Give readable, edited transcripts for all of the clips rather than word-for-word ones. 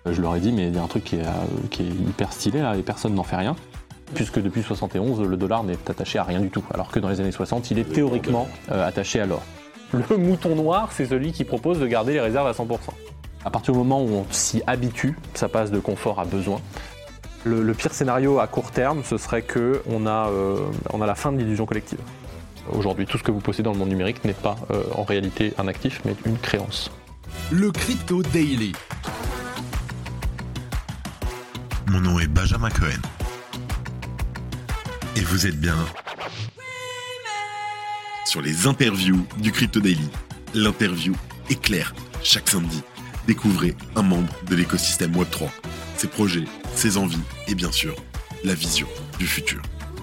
Je leur ai dit, mais il y a un truc qui est hyper stylé là, et personne n'en fait rien. Puisque depuis 71, le dollar n'est attaché à rien du tout, alors que dans les années 60, il est théoriquement attaché à l'or. Le mouton noir, c'est celui qui propose de garder les réserves à 100%. À partir du moment où on s'y habitue, ça passe de confort à besoin. Le pire scénario à court terme, ce serait qu'on a la fin de l'illusion collective. Aujourd'hui, tout ce que vous possédez dans le monde numérique n'est pas en réalité un actif, mais une créance. Le Crypto Daily. Mon nom est Benjamin Cohen. Et vous êtes bien sur les interviews du Crypto Daily. L'interview éclaire chaque samedi. Découvrez un membre de l'écosystème Web3, ses projets, ses envies et bien sûr, la vision du futur.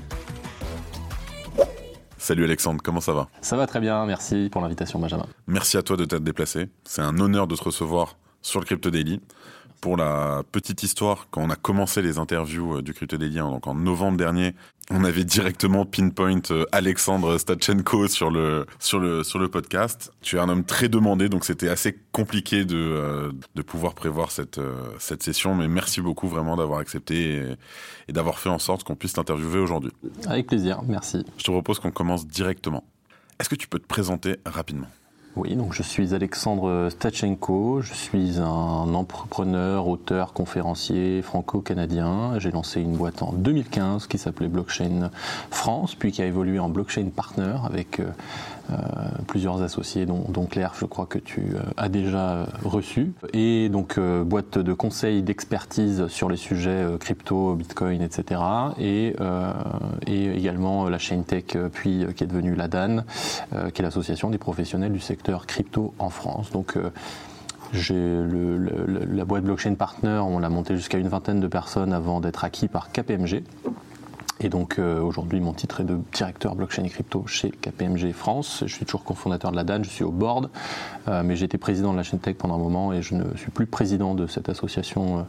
Salut Alexandre, comment ça va ? Ça va très bien, merci pour l'invitation Benjamin. Merci à toi de t'être déplacé. C'est un honneur de te recevoir sur le Crypto Daily. Pour la petite histoire, quand on a commencé les interviews du Crypto Daily, donc en novembre dernier, on avait directement pinpoint Alexandre Stachenko sur le podcast. Tu es un homme très demandé, donc c'était assez compliqué de pouvoir prévoir cette session. Mais merci beaucoup vraiment d'avoir accepté et d'avoir fait en sorte qu'on puisse t'interviewer aujourd'hui. Avec plaisir, merci. Je te propose qu'on commence directement. Est-ce que tu peux te présenter rapidement ? Oui, donc je suis Alexandre Stachenko, je suis un entrepreneur, auteur, conférencier franco-canadien. J'ai lancé une boîte en 2015 qui s'appelait Blockchain France, puis qui a évolué en Blockchain Partner avec plusieurs associés, dont Claire, je crois que tu as déjà reçu. Et donc boîte de conseils, d'expertise sur les sujets crypto, bitcoin, etc. Et également la ChainTech, puis qui est devenue la DAN, qui est l'association des professionnels du secteur crypto en France. Donc j'ai la boîte Blockchain Partner, on l'a montée jusqu'à une vingtaine de personnes avant d'être acquis par KPMG. Et donc aujourd'hui, mon titre est de directeur blockchain et crypto chez KPMG France. Je suis toujours cofondateur de la DAN, je suis au board, mais j'ai été président de la ChainTech pendant un moment et je ne suis plus président de cette association,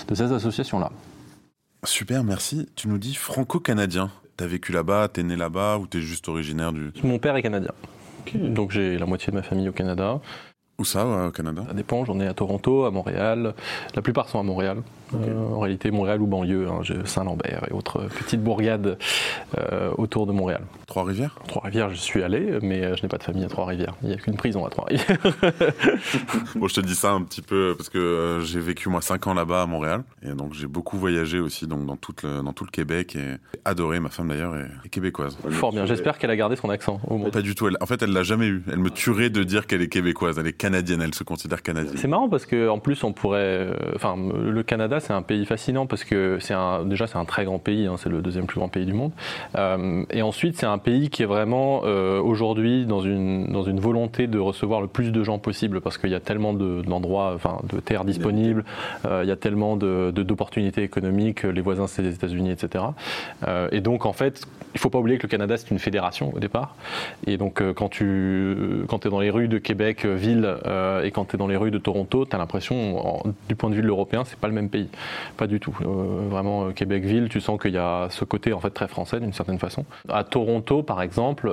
là. Super, merci. Tu nous dis franco-canadien. T'as vécu là-bas, t'es né là-bas ou t'es juste originaire du... Mon père est canadien, donc j'ai la moitié de ma famille au Canada. Où ça, au Canada ? Ça dépend, j'en ai à Toronto, à Montréal. La plupart sont à Montréal. Okay. En réalité, Montréal ou banlieue, j'ai Saint-Lambert et autres petites bourgades autour de Montréal. Trois-Rivières ? Trois-Rivières, je suis allé, mais je n'ai pas de famille à Trois-Rivières. Il n'y a qu'une prison à Trois-Rivières. Bon, je te dis ça un petit peu parce que j'ai vécu moi 5 ans là-bas à Montréal. Et donc j'ai beaucoup voyagé aussi donc, dans tout le Québec et adoré. Ma femme d'ailleurs est québécoise. Fort bien, j'espère qu'elle a gardé son accent. Au moins. Pas du tout, en fait elle l'a jamais eu. Elle me tuerait de dire qu'elle est québécoise, elle est canadienne, elle se considère canadienne. C'est marrant parce qu'en plus on pourrait... le Canada c'est un pays fascinant parce que c'est un très grand pays, c'est le deuxième plus grand pays du monde. Et ensuite c'est un pays qui est vraiment aujourd'hui dans une volonté de recevoir le plus de gens possible parce qu'il y a tellement d'endroits, de terres disponibles, il y a tellement d'opportunités économiques, les voisins c'est les États-Unis, etc. Et donc en fait, il ne faut pas oublier que le Canada c'est une fédération au départ. Et donc quand tu es dans les rues de Québec, ville, et quand tu es dans les rues de Toronto, tu as l'impression, du point de vue de l'européen, c'est pas le même pays. Pas du tout. Vraiment, Québec-ville, tu sens qu'il y a ce côté en fait très français d'une certaine façon. À Toronto, par exemple,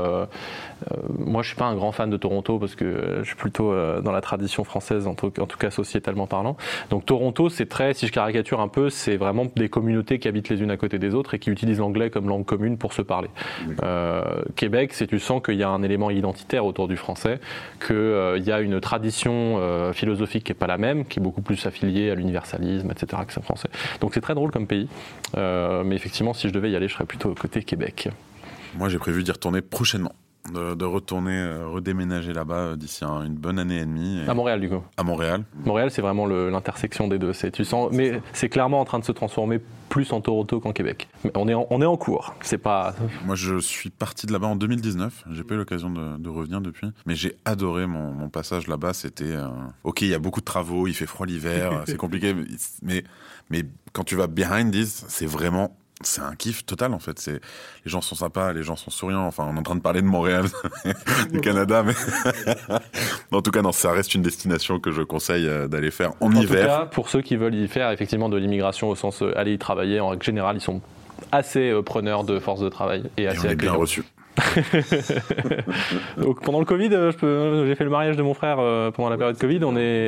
moi je suis pas un grand fan de Toronto parce que je suis plutôt dans la tradition française, en tout cas sociétalement parlant. Donc Toronto, c'est très, si je caricature un peu, c'est vraiment des communautés qui habitent les unes à côté des autres et qui utilisent l'anglais comme langue commune pour se parler. Québec, tu sens qu'il y a un élément identitaire autour du français, qu'il y a une tradition philosophique qui n'est pas la même, qui est beaucoup plus affiliée à l'universalisme, etc. que c'est français. Donc c'est très drôle comme pays, mais effectivement si je devais y aller, je serais plutôt côté Québec. Moi j'ai prévu d'y retourner prochainement, de retourner, redéménager là-bas d'ici une bonne année et demie. À Montréal du coup. À Montréal. Montréal c'est vraiment l'intersection des deux, mais c'est clairement en train de se transformer plus en Toronto qu'en Québec. Mais on est en cours, c'est pas... Moi je suis parti de là-bas en 2019, j'ai pas eu l'occasion de revenir depuis, mais j'ai adoré mon passage là-bas, c'était... Ok, il y a beaucoup de travaux, il fait froid l'hiver, c'est compliqué, mais quand tu vas behind this, c'est un kiff total en fait. Les gens sont sympas, les gens sont souriants. Enfin, on est en train de parler de Montréal, du Canada, mais en tout cas, non, ça reste une destination que je conseille d'aller faire en hiver. En tout cas, pour ceux qui veulent y faire effectivement de l'immigration au sens aller y travailler, en règle générale, ils sont assez preneurs de force de travail et assez on est bien reçus. Donc pendant le Covid, j'ai fait le mariage de mon frère pendant la période Covid.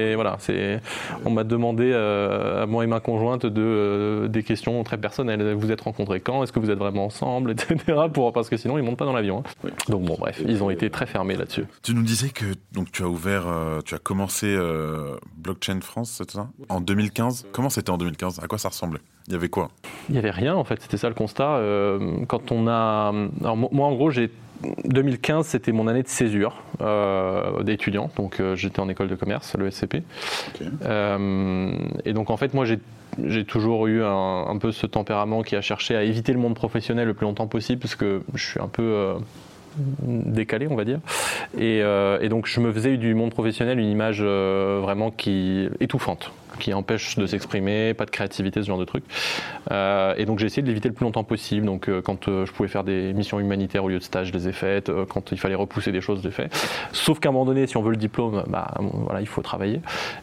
On m'a demandé à moi et ma conjointe des questions très personnelles. Vous êtes rencontrés quand? Est-ce que vous êtes vraiment ensemble, etc. Parce que sinon ils montent pas dans l'avion. Hein. Oui. Donc bon, bref, ils ont été très fermés là-dessus. Tu nous disais que donc tu as commencé Blockchain France, c'est ça? En 2015. Comment c'était en 2015? À quoi ça ressemblait? Il y avait quoi? Il n'y avait rien en fait, c'était ça le constat. Quand on a... Alors, moi en gros, 2015 c'était mon année de césure d'étudiant, donc j'étais en école de commerce, le SCP. Okay. Et donc en fait moi j'ai toujours eu un peu ce tempérament qui a cherché à éviter le monde professionnel le plus longtemps possible parce que je suis un peu... décalé on va dire et donc je me faisais du monde professionnel une image vraiment étouffante qui empêche de s'exprimer, pas de créativité, ce genre de truc. Et donc j'ai essayé de l'éviter le plus longtemps possible. Donc quand je pouvais faire des missions humanitaires au lieu de stage, je les ai faites. Quand il fallait repousser des choses, je les ai fait. Sauf qu'à un moment donné, si on veut le diplôme, voilà, il faut travailler.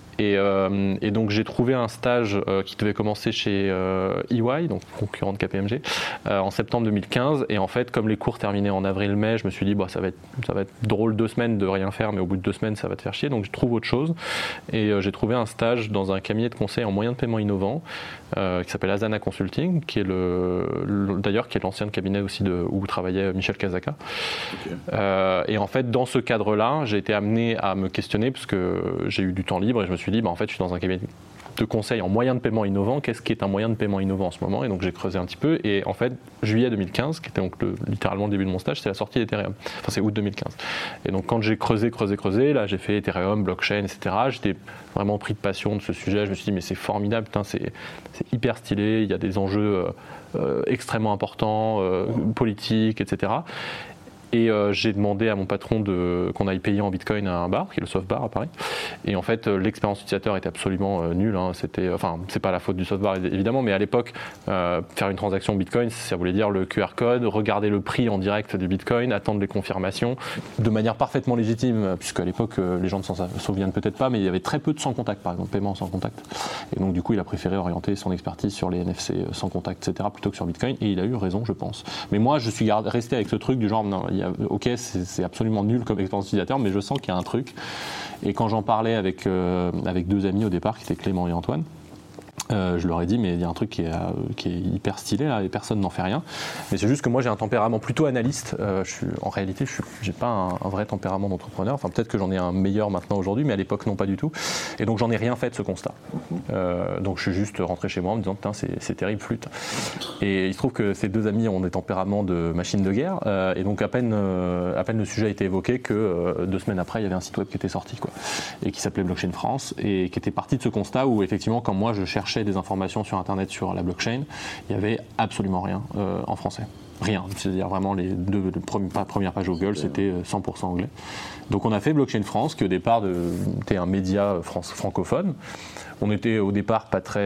Et donc j'ai trouvé un stage qui devait commencer chez EY, donc concurrent de KPMG, en septembre 2015. Et en fait, comme les cours terminaient en avril-mai, je me suis dit ça va être drôle 2 semaines de rien faire, mais au bout de 2 semaines, ça va te faire chier. Donc je trouve autre chose. Et j'ai trouvé un stage dans un cabinet de conseil en moyens de paiement innovants qui s'appelle Asana Consulting, qui est d'ailleurs qui est l'ancien cabinet aussi où travaillait Michel Kazaka. Okay. Et en fait, dans ce cadre-là, j'ai été amené à me questionner parce que j'ai eu du temps libre et je me suis dit, en fait, je suis dans un cabinet de conseil en moyens de paiement innovants. Qu'est-ce qui est un moyen de paiement innovant en ce moment? Et donc j'ai creusé un petit peu. Et en fait, juillet 2015, qui était donc littéralement le début de mon stage, c'est la sortie d'Ethereum. Enfin, c'est août 2015. Et donc quand j'ai creusé, là, j'ai fait Ethereum, blockchain, etc. J'étais vraiment pris de passion de ce sujet. Je me suis dit, mais c'est formidable, putain, c'est hyper stylé. Il y a des enjeux extrêmement importants, politiques, etc. Et j'ai demandé à mon patron qu'on aille payer en bitcoin à un bar, qui est le Soft Bar à Paris. Et en fait, l'expérience utilisateur était absolument nulle. Hein. C'est pas la faute du Soft Bar évidemment, mais à l'époque, faire une transaction bitcoin, ça voulait dire le QR code, regarder le prix en direct du bitcoin, attendre les confirmations, de manière parfaitement légitime, puisque à l'époque, les gens ne s'en souviennent peut-être pas, mais il y avait très peu de sans contact, par exemple, paiement sans contact. Et donc du coup, il a préféré orienter son expertise sur les NFC sans contact, etc., plutôt que sur bitcoin. Et il a eu raison, je pense. Mais moi, je suis resté avec ce truc du genre, non, ok, c'est absolument nul comme expérience utilisateur, mais je sens qu'il y a un truc. Et quand j'en parlais avec 2 amis au départ, qui étaient Clément et Antoine, je leur ai dit, mais il y a un truc qui est hyper stylé là, et personne n'en fait rien. Mais c'est juste que moi j'ai un tempérament plutôt analyste. En réalité, j'ai pas un vrai tempérament d'entrepreneur. Enfin, peut-être que j'en ai un meilleur maintenant aujourd'hui, mais à l'époque non, pas du tout. Et donc j'en ai rien fait de ce constat. Donc je suis juste rentré chez moi en me disant, putain, c'est terrible, flûte. Et il se trouve que ces 2 amis ont des tempéraments de machine de guerre. Et donc à peine le sujet a été évoqué que 2 semaines après, il y avait un site web qui était sorti, quoi, et qui s'appelait Blockchain France, et qui était parti de ce constat où effectivement, quand moi je cherchais des informations sur internet sur la blockchain, il n'y avait absolument rien en français. Rien, c'est-à-dire vraiment les 2 premières pages Google, c'était 100% anglais. Donc on a fait Blockchain France, qui au départ était un média francophone. On était au départ pas très,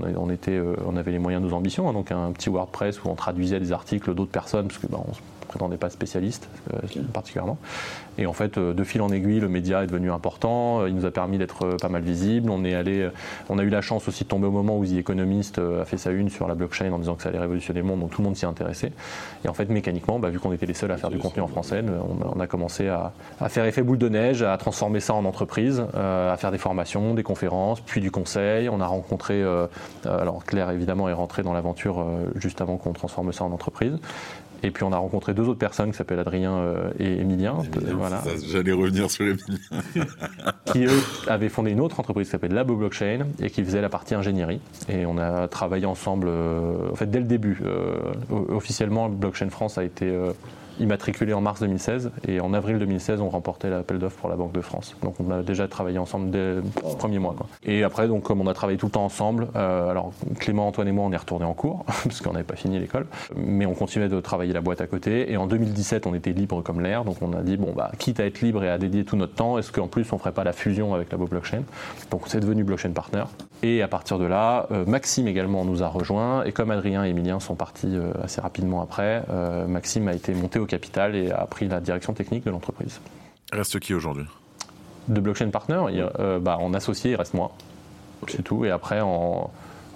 on avait les moyens de nos ambitions, hein, donc un petit WordPress où on traduisait des articles d'autres personnes, parce que on se prétendait pas spécialiste particulièrement. Et en fait, de fil en aiguille, le média est devenu important. Il nous a permis d'être pas mal visible. On a eu la chance aussi de tomber au moment où The Economist a fait sa une sur la blockchain en disant que ça allait révolutionner le monde, donc tout le monde s'y intéressait. Et en fait, mécaniquement, vu qu'on était les seuls à faire du contenu en français, on a commencé à faire effet boule de neige, à transformer ça en entreprise, à faire des formations, des conférences, puis du conseil. On a rencontré, alors Claire évidemment est rentrée dans l'aventure juste avant qu'on transforme ça en entreprise. Et puis on a rencontré 2 autres personnes qui s'appellent Adrien et Emilien. Voilà. J'allais revenir sur Emilien. Qui eux avaient fondé une autre entreprise qui s'appelle Labo Blockchain et qui faisait la partie ingénierie. Et on a travaillé ensemble, en fait dès le début. Officiellement, Blockchain France a été immatriculé en mars 2016 et en avril 2016 on remportait l'appel d'offres pour la Banque de France. Donc on a déjà travaillé ensemble dès le premier mois, quoi. Et après, donc comme on a travaillé tout le temps ensemble, alors Clément, Antoine et moi on est retournés en cours parce qu'on n'avait pas fini l'école, mais on continuait de travailler la boîte à côté. Et en 2017 on était libre comme l'air, donc on a dit quitte à être libre et à dédier tout notre temps, est-ce qu'en plus on ferait pas la fusion avec Labo Blockchain? Donc c'est devenu Blockchain Partner. Et à partir de là, Maxime également nous a rejoints, et comme Adrien et Emilien sont partis assez rapidement après, Maxime a été monté au capital et a pris la direction technique de l'entreprise. Reste qui aujourd'hui? De Blockchain Partner, en associé, il reste moi. Okay. C'est tout. Et après, en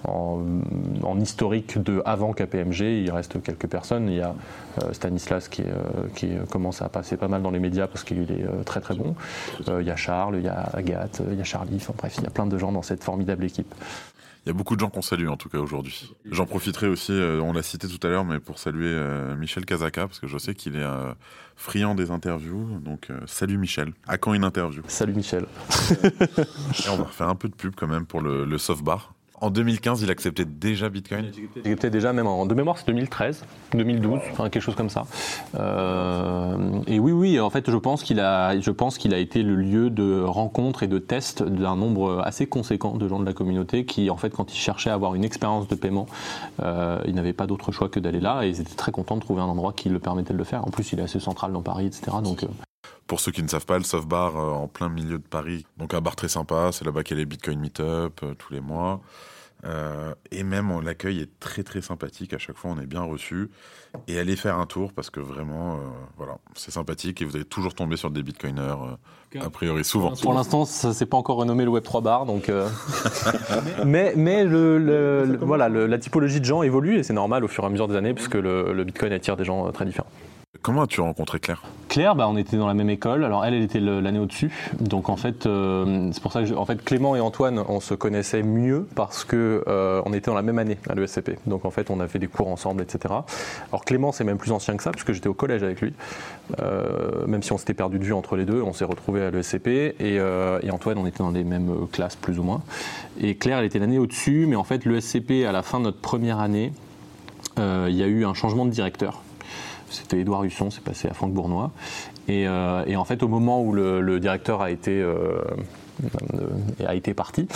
en historique de avant KPMG, il reste quelques personnes. Il y a Stanislas qui commence à passer pas mal dans les médias parce qu'il est très très bon. Il y a Charles, il y a Agathe, il y a Charlie, enfin bref, il y a plein de gens dans cette formidable équipe. Il y a beaucoup de gens qu'on salue en tout cas aujourd'hui. J'en profiterai aussi, on l'a cité tout à l'heure, mais pour saluer Michel Kazaka, parce que je sais qu'il est friand des interviews. Donc salut Michel. À quand une interview ? Salut Michel. Et on va refaire un peu de pub quand même pour le Softbar. En 2015, il acceptait déjà Bitcoin ? Il acceptait déjà, même de mémoire, c'est 2013, 2012, enfin quelque chose comme ça. Et oui, en fait, je pense qu'il a été le lieu de rencontre et de test d'un nombre assez conséquent de gens de la communauté qui, en fait, quand ils cherchaient à avoir une expérience de paiement, ils n'avaient pas d'autre choix que d'aller là et ils étaient très contents de trouver un endroit qui le permettait de le faire. En plus, il est assez central dans Paris, etc. Donc, pour ceux qui ne savent pas, le Softbar en plein milieu de Paris, donc un bar très sympa, c'est là-bas qu'il y a les Bitcoin Meetup tous les mois. Et même l'accueil est très très sympathique, à chaque fois on est bien reçu. Et allez faire un tour parce que vraiment, voilà, c'est sympathique et vous allez toujours tomber sur des Bitcoiners, a priori souvent. Pour l'instant, ça s'est pas encore renommé le Web3 Bar, donc. mais voilà, la typologie de gens évolue et c'est normal au fur et à mesure des années puisque le Bitcoin attire des gens très différents. Comment as-tu rencontré Claire ? Claire, on était dans la même école. Alors elle était l'année au-dessus. Donc en fait, c'est pour ça que Clément et Antoine, on se connaissait mieux parce que on était dans la même année à l'ESCP. Donc en fait, on a fait des cours ensemble, etc. Alors Clément, c'est même plus ancien que ça puisque j'étais au collège avec lui. Même si on s'était perdu de vue entre les deux, on s'est retrouvés à l'ESCP et Antoine, on était dans les mêmes classes plus ou moins. Et Claire, elle était l'année au-dessus, mais en fait, l'ESCP, à la fin de notre première année, il y a eu un changement de directeur. C'était Édouard Husson, c'est passé à Franck Bournois. Et en fait, au moment où le directeur a été parti.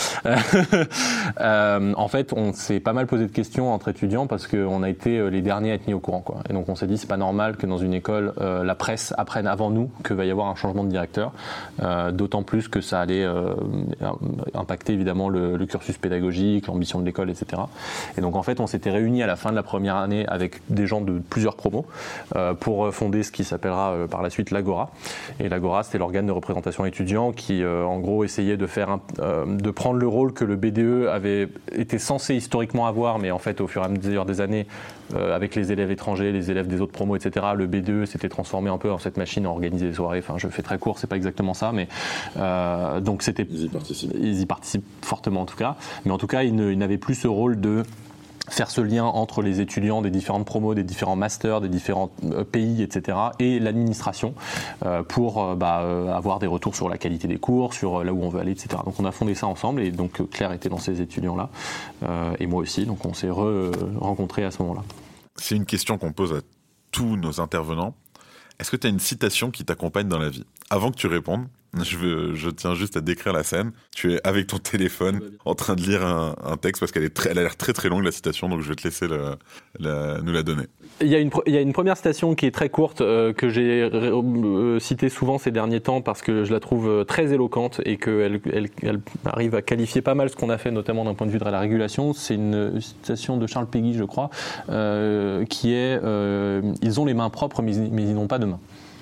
En fait, on s'est pas mal posé de questions entre étudiants parce qu'on a été les derniers à être mis au courant, quoi. Et donc on s'est dit c'est pas normal que dans une école la presse apprenne avant nous qu'il va y avoir un changement de directeur, d'autant plus que ça allait impacter évidemment le cursus pédagogique, l'ambition de l'école, etc. Et donc en fait on s'était réunis à la fin de la première année avec des gens de plusieurs promos pour fonder ce qui s'appellera par la suite l'Agora. Et l'Agora, c'était l'organe de représentation étudiant qui en gros essayer de prendre le rôle que le BDE avait été censé historiquement avoir, mais en fait au fur et à mesure des années, avec les élèves étrangers, les élèves des autres promos, etc., le BDE s'était transformé un peu en cette machine à organiser des soirées. Enfin, je fais très court, c'est pas exactement ça, mais donc c'était. Ils y participent fortement en tout cas, mais en tout cas, ils n'avaient plus ce rôle de faire ce lien entre les étudiants des différentes promos, des différents masters, des différents pays, etc. et l'administration pour avoir des retours sur la qualité des cours, sur là où on veut aller, etc. Donc on a fondé ça ensemble et donc Claire était dans ces étudiants-là et moi aussi, donc on s'est rencontrés à ce moment-là. C'est une question qu'on pose à tous nos intervenants. Est-ce que tu as une citation qui t'accompagne dans la vie ? Avant que tu répondes, je tiens juste à décrire la scène. Tu es avec ton téléphone en train de lire un texte parce elle a l'air très très longue la citation, donc je vais te laisser nous la donner. Il y a une première citation qui est très courte que j'ai citée souvent ces derniers temps parce que je la trouve très éloquente et qu'elle arrive à qualifier pas mal ce qu'on a fait, notamment d'un point de vue de la régulation. C'est une citation de Charles Péguy, je crois, qui est ils ont les mains propres mais ils n'ont pas de mains.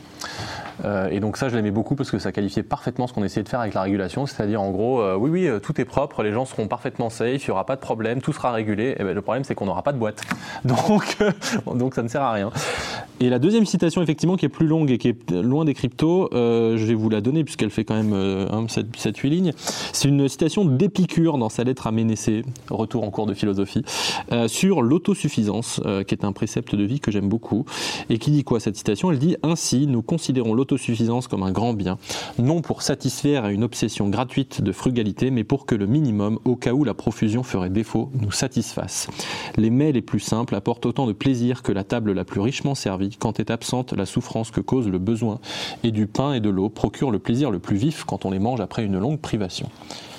Et donc ça je l'aimais beaucoup parce que ça qualifiait parfaitement ce qu'on essayait de faire avec la régulation, c'est-à-dire en gros oui tout est propre, les gens seront parfaitement safe, il n'y aura pas de problème, tout sera régulé, et le problème c'est qu'on n'aura pas de boîte, donc ça ne sert à rien. Et la deuxième citation effectivement qui est plus longue et qui est loin des cryptos, je vais vous la donner puisqu'elle fait quand même 7-8 lignes, c'est une citation d'Épicure dans sa lettre à Ménécée, retour en cours de philosophie, sur l'autosuffisance, qui est un précepte de vie que j'aime beaucoup, et qui dit quoi cette citation ? Elle dit « Ainsi, nous considérons l'autosuffisance comme un grand bien, non pour satisfaire à une obsession gratuite de frugalité, mais pour que le minimum, au cas où la profusion ferait défaut, nous satisfasse. Les mets les plus simples apportent autant de plaisir que la table la plus richement servie, quand est absente la souffrance que cause le besoin, et du pain et de l'eau procurent le plaisir le plus vif quand on les mange après une longue privation. »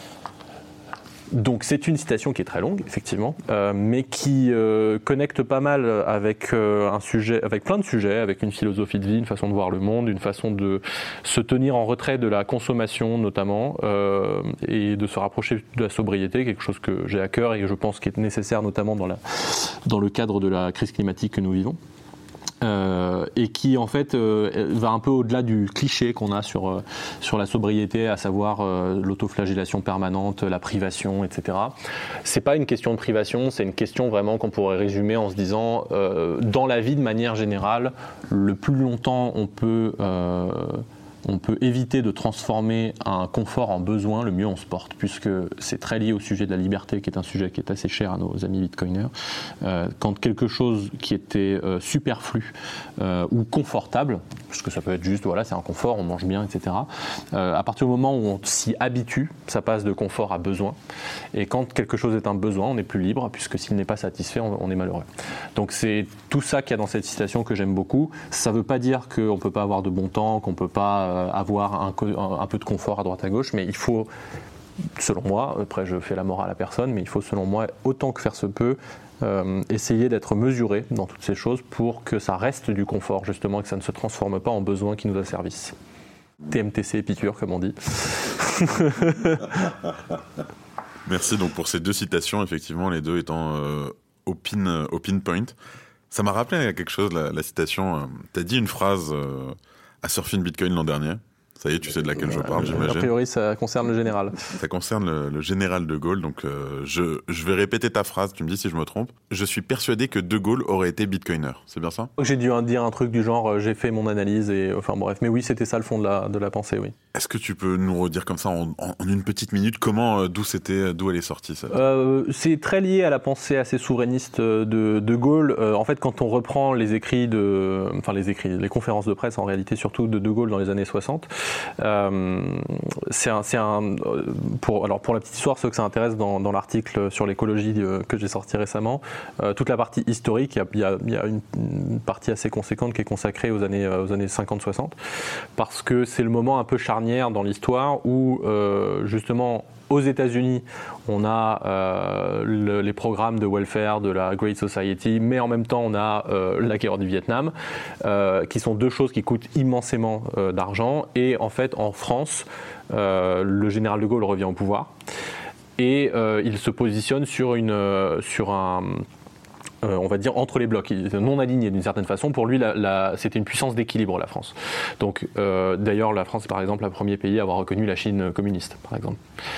Donc c'est une citation qui est très longue, effectivement, mais qui connecte pas mal avec un sujet, avec plein de sujets, avec une philosophie de vie, une façon de voir le monde, une façon de se tenir en retrait de la consommation notamment, et de se rapprocher de la sobriété, quelque chose que j'ai à cœur et que je pense qui est nécessaire notamment dans le cadre de la crise climatique que nous vivons. et qui en fait va un peu au-delà du cliché qu'on a sur la sobriété, à savoir l'autoflagellation permanente, la privation, etc. C'est pas une question de privation, c'est une question vraiment qu'on pourrait résumer en se disant dans la vie de manière générale, le plus longtemps on peut éviter de transformer un confort en besoin, le mieux on se porte, puisque c'est très lié au sujet de la liberté, qui est un sujet qui est assez cher à nos amis bitcoiners. Quand quelque chose qui était superflu ou confortable, parce que ça peut être juste, voilà, c'est un confort, on mange bien, etc. À partir du moment où on s'y habitue, ça passe de confort à besoin. Et quand quelque chose est un besoin, on n'est plus libre, puisque s'il n'est pas satisfait, on est malheureux. Donc c'est tout ça qu'il y a dans cette citation que j'aime beaucoup. Ça ne veut pas dire qu'on ne peut pas avoir de bon temps, qu'on ne peut pas avoir un peu de confort à droite à gauche, mais il faut, selon moi, après je fais la morale à personne, mais il faut selon moi, autant que faire se peut, essayer d'être mesuré dans toutes ces choses pour que ça reste du confort justement, que ça ne se transforme pas en besoin qui nous asservisse. TMTC Épicure comme on dit. Merci donc pour ces deux citations, effectivement les deux étant au pinpoint. Ça m'a rappelé quelque chose, la citation. Tu as dit une phrase à Surfing Bitcoin l'an dernier. Ça y est, tu sais de laquelle je parle, j'imagine. A priori, ça concerne le général. Ça concerne le général de Gaulle. Donc, je vais répéter ta phrase. Tu me dis si je me trompe. Je suis persuadé que de Gaulle aurait été bitcoiner. C'est bien ça ? J'ai dû dire un truc du genre, j'ai fait mon analyse et enfin bref. Mais oui, c'était ça le fond de la pensée, oui. Est-ce que tu peux nous redire comme ça en une petite minute d'où elle est sortie ça ? C'est très lié à la pensée assez souverainiste de Gaulle. En fait, quand on reprend les conférences de presse en réalité, surtout de Gaulle dans les années 60. Pour la petite histoire, ceux que ça intéresse dans l'article sur l'écologie que j'ai sorti récemment, toute la partie historique, il y a une partie assez conséquente qui est consacrée aux années 50-60, parce que c'est le moment un peu charnière dans l'histoire où justement aux États-Unis, on a les programmes de welfare de la Great Society, mais en même temps, on a la guerre du Vietnam, qui sont deux choses qui coûtent immensément d'argent. Et en fait, en France, le général de Gaulle revient au pouvoir et il se positionne sur un on va dire entre les blocs, non aligné d'une certaine façon. Pour lui, c'était une puissance d'équilibre, la France. Donc, d'ailleurs, la France est par exemple le premier pays à avoir reconnu la Chine communiste, par exemple.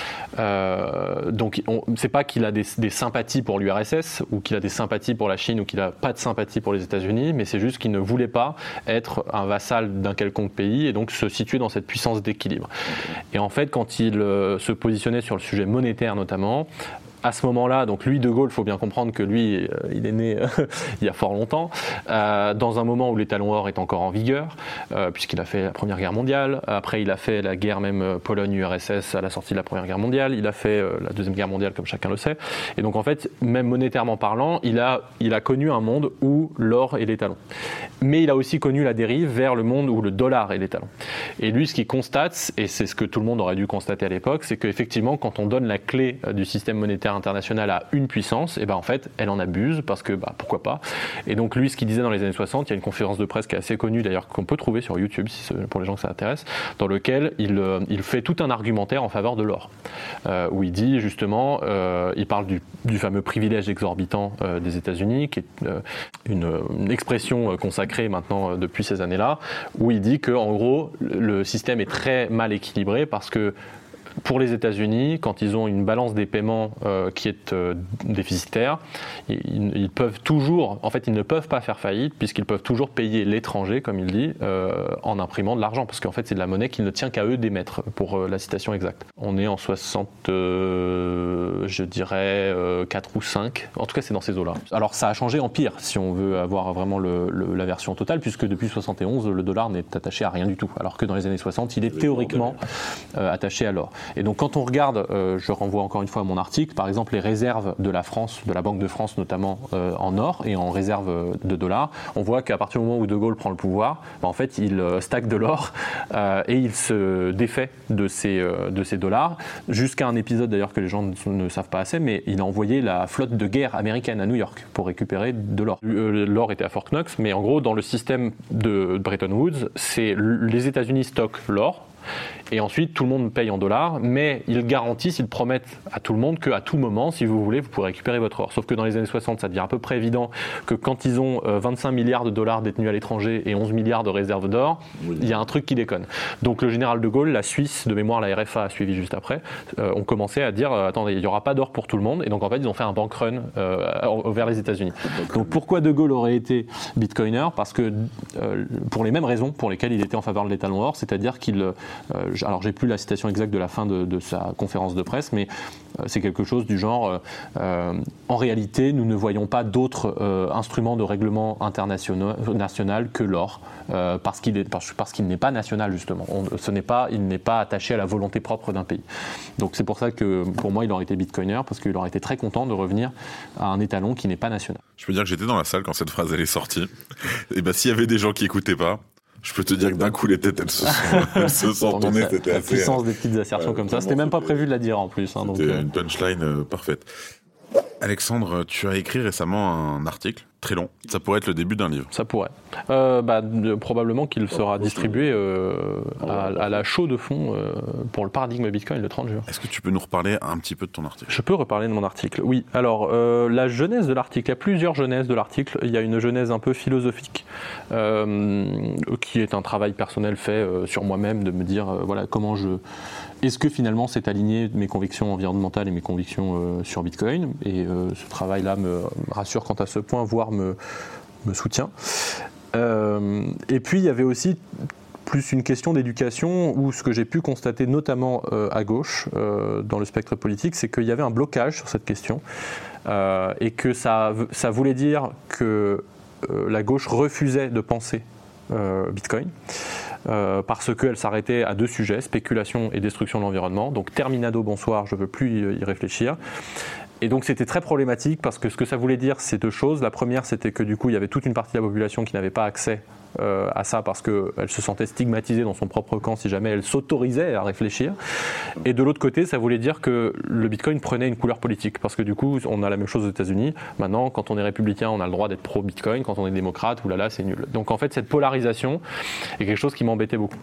Donc, c'est pas qu'il a des sympathies pour l'URSS ou qu'il a des sympathies pour la Chine ou qu'il a pas de sympathie pour les États-Unis, mais c'est juste qu'il ne voulait pas être un vassal d'un quelconque pays et donc se situer dans cette puissance d'équilibre. Et en fait, quand il se positionnait sur le sujet monétaire notamment, à ce moment-là, donc lui, De Gaulle, il faut bien comprendre que lui, il est né il y a fort longtemps, dans un moment où l'étalon or est encore en vigueur, puisqu'il a fait la Première Guerre mondiale, après il a fait la guerre même Pologne-URSS à la sortie de la Première Guerre mondiale, il a fait la Deuxième Guerre mondiale comme chacun le sait, et donc en fait, même monétairement parlant, il a connu un monde où l'or est l'étalon. Mais il a aussi connu la dérive vers le monde où le dollar est l'étalon. Et lui, ce qu'il constate, et c'est ce que tout le monde aurait dû constater à l'époque, c'est qu'effectivement, quand on donne la clé du système monétaire international à une puissance, et ben en fait, elle en abuse parce que pourquoi pas. Et donc lui, ce qu'il disait dans les années 60, il y a une conférence de presse qui est assez connue d'ailleurs qu'on peut trouver sur YouTube pour les gens que ça intéresse, dans lequel il fait tout un argumentaire en faveur de l'or, où il dit justement, il parle du fameux privilège exorbitant des États-Unis, qui est une expression consacrée maintenant depuis ces années-là, où il dit que en gros le système est très mal équilibré parce que pour les États-Unis, quand ils ont une balance des paiements qui est déficitaire, ils peuvent toujours, en fait, ils ne peuvent pas faire faillite puisqu'ils peuvent toujours payer l'étranger, comme il dit, en imprimant de l'argent, parce qu'en fait, c'est de la monnaie qu'il ne tient qu'à eux d'émettre, pour la citation exacte. On est en 60, je dirais 4 ou 5. En tout cas, c'est dans ces eaux-là. Alors, ça a changé en pire, si on veut avoir vraiment la version totale, puisque depuis 71, le dollar n'est attaché à rien du tout, alors que dans les années 60, il est théoriquement attaché à l'or. Et donc quand on regarde, je renvoie encore une fois à mon article, par exemple les réserves de la France, de la Banque de France notamment en or et en réserve de dollars, on voit qu'à partir du moment où De Gaulle prend le pouvoir, en fait il stacke de l'or et il se défait de ces dollars, jusqu'à un épisode d'ailleurs que les gens ne savent pas assez, mais il a envoyé la flotte de guerre américaine à New York pour récupérer de l'or. L'or était à Fort Knox, mais en gros dans le système de Bretton Woods, c'est les États-Unis stockent l'or. Et ensuite, tout le monde paye en dollars, mais ils garantissent, ils promettent à tout le monde qu'à tout moment, si vous voulez, vous pourrez récupérer votre or. Sauf que dans les années 60, ça devient à peu près évident que quand ils ont 25 milliards de dollars détenus à l'étranger et 11 milliards de réserves d'or, il y a un truc qui déconne. Donc le général de Gaulle, la Suisse, de mémoire, la RFA a suivi juste après, ont commencé à dire attendez, il n'y aura pas d'or pour tout le monde. Et donc en fait, ils ont fait un bank run vers les États-Unis. Donc pourquoi de Gaulle aurait été bitcoiner ? Parce que pour les mêmes raisons pour lesquelles il était en faveur de l'étalon or, c'est-à-dire qu'il alors j'ai plus la citation exacte de la fin de sa conférence de presse, mais c'est quelque chose du genre en réalité nous ne voyons pas d'autres instruments de règlement international que l'or parce qu'il n'est pas national justement. Il n'est pas attaché à la volonté propre d'un pays. Donc c'est pour ça que pour moi il aurait été bitcoiner parce qu'il aurait été très content de revenir à un étalon qui n'est pas national. Je peux dire que j'étais dans la salle quand cette phrase elle est sortie. Et s'il y avait des gens qui écoutaient pas, je peux te dire que d'un coup les têtes elles se sont tournées. C'était la puissance des petites assertions comme ça. C'était même pas prévu de la dire en plus. C'était une punchline parfaite. Alexandre, tu as écrit récemment un article très long. Ça pourrait être le début d'un livre. Ça pourrait. Probablement qu'il sera distribué à la chaux de fond pour le paradigme Bitcoin le 30 juin. Est-ce que tu peux nous reparler un petit peu de ton article ? Je peux reparler de mon article, oui. Alors, la genèse de l'article, il y a plusieurs genèses de l'article. Il y a une genèse un peu philosophique, qui est un travail personnel fait sur moi-même, de me dire, voilà, comment je... Est-ce que finalement c'est aligné mes convictions environnementales et mes convictions sur Bitcoin ? Et ce travail-là me rassure quant à ce point, voire me soutient. Et puis il y avait aussi plus une question d'éducation où ce que j'ai pu constater notamment à gauche dans le spectre politique, c'est qu'il y avait un blocage sur cette question et que ça voulait dire que la gauche refusait de penser Bitcoin. Parce qu'elle s'arrêtait à deux sujets, spéculation et destruction de l'environnement. Donc terminado, bonsoir, je ne veux plus y réfléchir. Et donc c'était très problématique parce que ce que ça voulait dire, c'est deux choses. La première, c'était que du coup, il y avait toute une partie de la population qui n'avait pas accès à ça parce qu'elle se sentait stigmatisée dans son propre camp si jamais elle s'autorisait à réfléchir. Et de l'autre côté, ça voulait dire que le Bitcoin prenait une couleur politique parce que du coup, on a la même chose aux États-Unis. Maintenant, quand on est républicain, on a le droit d'être pro-Bitcoin. Quand on est démocrate, oulala, c'est nul. Donc en fait, cette polarisation est quelque chose qui m'embêtait beaucoup.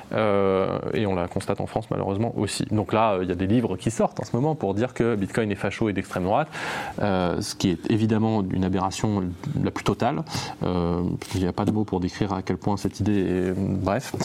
Et on la constate en France malheureusement aussi. Donc là, il y a des livres qui sortent en ce moment pour dire que Bitcoin est facho et d'extrême droite, ce qui est évidemment une aberration la plus totale. Il n'y a pas de mots pour décrire à quel point cette idée est... Bref.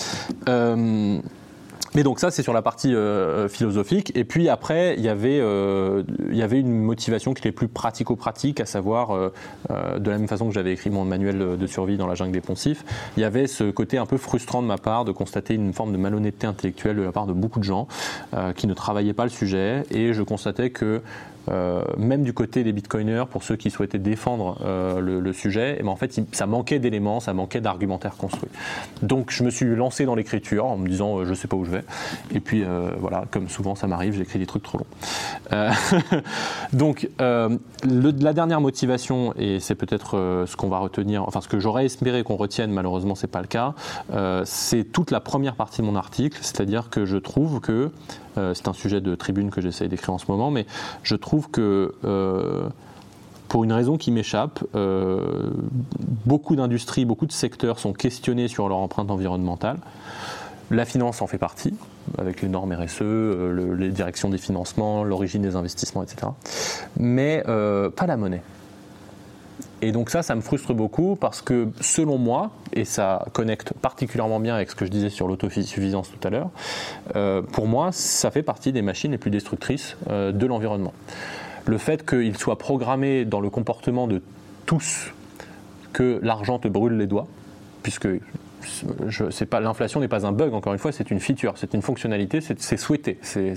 Mais donc ça, c'est sur la partie philosophique. Et puis après, il y avait une motivation qui était plus pratico-pratique, à savoir, de la même façon que j'avais écrit mon manuel de survie dans la jungle des poncifs, il y avait ce côté un peu frustrant de ma part de constater une forme de malhonnêteté intellectuelle de la part de beaucoup de gens qui ne travaillaient pas le sujet. Et je constatais que même du côté des bitcoiners, pour ceux qui souhaitaient défendre le sujet, en fait, ça manquait d'éléments, ça manquait d'argumentaire construit. Donc, je me suis lancé dans l'écriture en me disant, je sais pas où je vais. Et puis, voilà, comme souvent ça m'arrive, j'écris des trucs trop longs. Donc, la dernière motivation, et c'est peut-être ce qu'on va retenir, enfin, ce que j'aurais espéré qu'on retienne, malheureusement, c'est pas le cas, c'est toute la première partie de mon article, c'est-à-dire que je trouve que c'est un sujet de tribune que j'essaie d'écrire en ce moment, mais je trouve que pour une raison qui m'échappe, beaucoup d'industries, beaucoup de secteurs sont questionnés sur leur empreinte environnementale. La finance en fait partie, avec les normes RSE, les directions des financements, l'origine des investissements, etc. Mais pas la monnaie. Et donc ça me frustre beaucoup parce que selon moi, et ça connecte particulièrement bien avec ce que je disais sur l'autosuffisance tout à l'heure, pour moi, ça fait partie des machines les plus destructrices de l'environnement. Le fait qu'il soit programmé dans le comportement de tous que l'argent te brûle les doigts, puisque l'inflation n'est pas un bug, encore une fois, c'est une feature, c'est une fonctionnalité, c'est souhaité.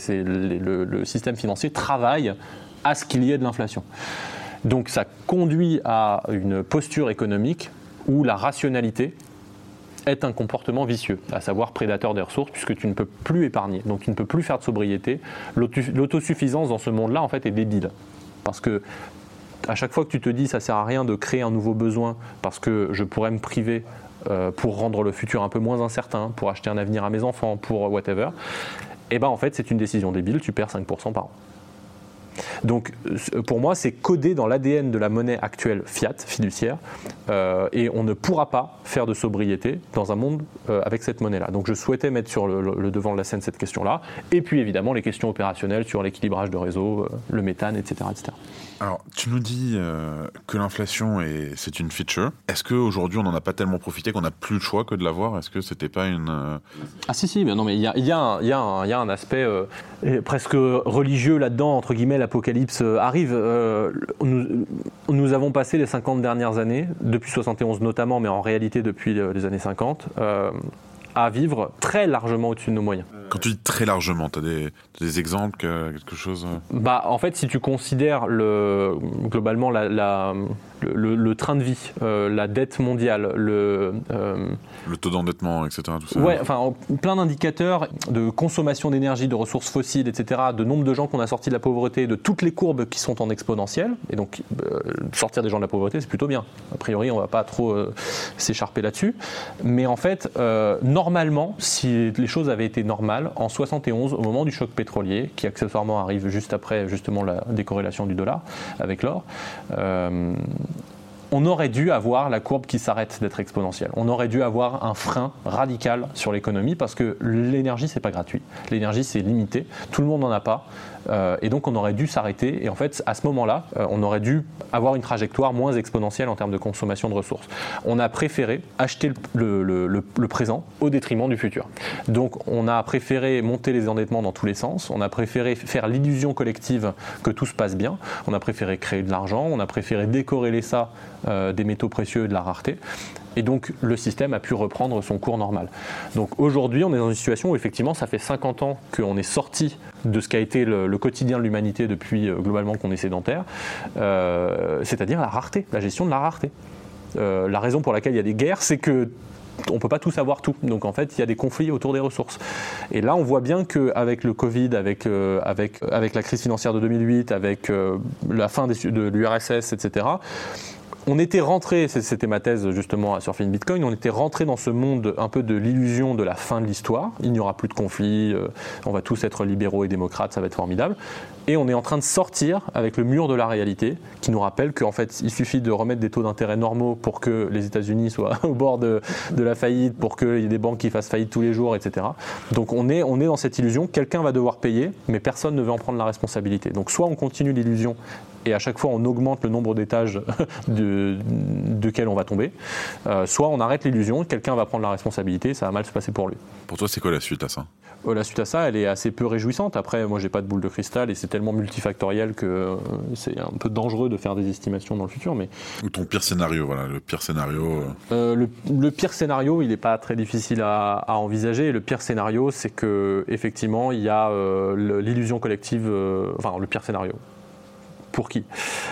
Le système financier travaille à ce qu'il y ait de l'inflation. Donc ça conduit à une posture économique où la rationalité est un comportement vicieux, à savoir prédateur des ressources, puisque tu ne peux plus épargner, donc tu ne peux plus faire de sobriété. L'autosuffisance dans ce monde-là, en fait, est débile. Parce que à chaque fois que tu te dis ça sert à rien de créer un nouveau besoin parce que je pourrais me priver pour rendre le futur un peu moins incertain, pour acheter un avenir à mes enfants, pour whatever, et ben en fait c'est une décision débile, tu perds 5% par an. Donc pour moi, c'est codé dans l'ADN de la monnaie actuelle fiat, fiduciaire, et on ne pourra pas faire de sobriété dans un monde avec cette monnaie-là. Donc je souhaitais mettre sur le devant de la scène cette question-là, et puis évidemment les questions opérationnelles sur l'équilibrage de réseau, le méthane, etc. etc. Alors, tu nous dis que l'inflation, c'est une feature. Est-ce qu'aujourd'hui, on n'en a pas tellement profité qu'on n'a plus le choix que de l'avoir ? Est-ce que c'était pas une... Ah si, mais non, mais il y a un aspect presque religieux là-dedans, entre guillemets, l'apocalypse arrive. Nous avons passé les 50 dernières années, depuis 71 notamment, mais en réalité depuis les années 50, à vivre très largement au-dessus de nos moyens. Quand tu dis très largement, tu as des exemples, quelque chose En fait, si tu considères globalement le train de vie, la dette mondiale, le taux d'endettement, etc. Tout ça. Ouais, enfin, plein d'indicateurs de consommation d'énergie, de ressources fossiles, etc., de nombre de gens qu'on a sortis de la pauvreté, de toutes les courbes qui sont en exponentielle. Et donc, sortir des gens de la pauvreté, c'est plutôt bien. A priori, on ne va pas trop s'écharper là-dessus. Mais en fait, normalement, si les choses avaient été normales, en 71, au moment du choc pétrolier, qui accessoirement arrive juste après justement la décorrélation du dollar avec l'or, on aurait dû avoir la courbe qui s'arrête d'être exponentielle. On aurait dû avoir un frein radical sur l'économie parce que l'énergie, c'est pas gratuit. L'énergie, c'est limité. Tout le monde n'en a pas. Et donc, on aurait dû s'arrêter. Et en fait, à ce moment-là, on aurait dû avoir une trajectoire moins exponentielle en termes de consommation de ressources. On a préféré acheter le présent au détriment du futur. Donc, on a préféré monter les endettements dans tous les sens. On a préféré faire l'illusion collective que tout se passe bien. On a préféré créer de l'argent. On a préféré décorréler ça des métaux précieux et de la rareté. Et donc, le système a pu reprendre son cours normal. Donc, aujourd'hui, on est dans une situation où, effectivement, ça fait 50 ans qu'on est sorti de ce qu'a été le quotidien de l'humanité depuis, globalement, qu'on est sédentaire, c'est-à-dire la rareté, la gestion de la rareté. La raison pour laquelle il y a des guerres, c'est que on ne peut pas tous avoir tout. Donc en fait, il y a des conflits autour des ressources. Et là, on voit bien qu'avec le Covid, avec la crise financière de 2008, avec la fin de l'URSS, etc., on était rentré, c'était ma thèse justement à Surfing Bitcoin, on était rentré dans ce monde un peu de l'illusion de la fin de l'histoire. Il n'y aura plus de conflits, on va tous être libéraux et démocrates, ça va être formidable. Et on est en train de sortir avec le mur de la réalité qui nous rappelle qu'en fait, il suffit de remettre des taux d'intérêt normaux pour que les États-Unis soient au bord de la faillite, pour qu'il y ait des banques qui fassent faillite tous les jours, etc. Donc on est dans cette illusion, quelqu'un va devoir payer, mais personne ne veut en prendre la responsabilité. Donc soit on continue l'illusion et à chaque fois on augmente le nombre d'étages duquel on va tomber, soit on arrête l'illusion, quelqu'un va prendre la responsabilité, ça va mal se passer pour lui. Pour toi, c'est quoi la suite à ça ? La suite à ça, elle est assez peu réjouissante. Après, moi, j'ai pas de boule de cristal et c'est tellement multifactoriel que c'est un peu dangereux de faire des estimations dans le futur. Mais ou ton pire scénario, voilà, le pire scénario. Le pire scénario, il n'est pas très difficile à envisager. Le pire scénario, c'est que effectivement, il y a l'illusion collective. Enfin, le pire scénario. Pour qui ?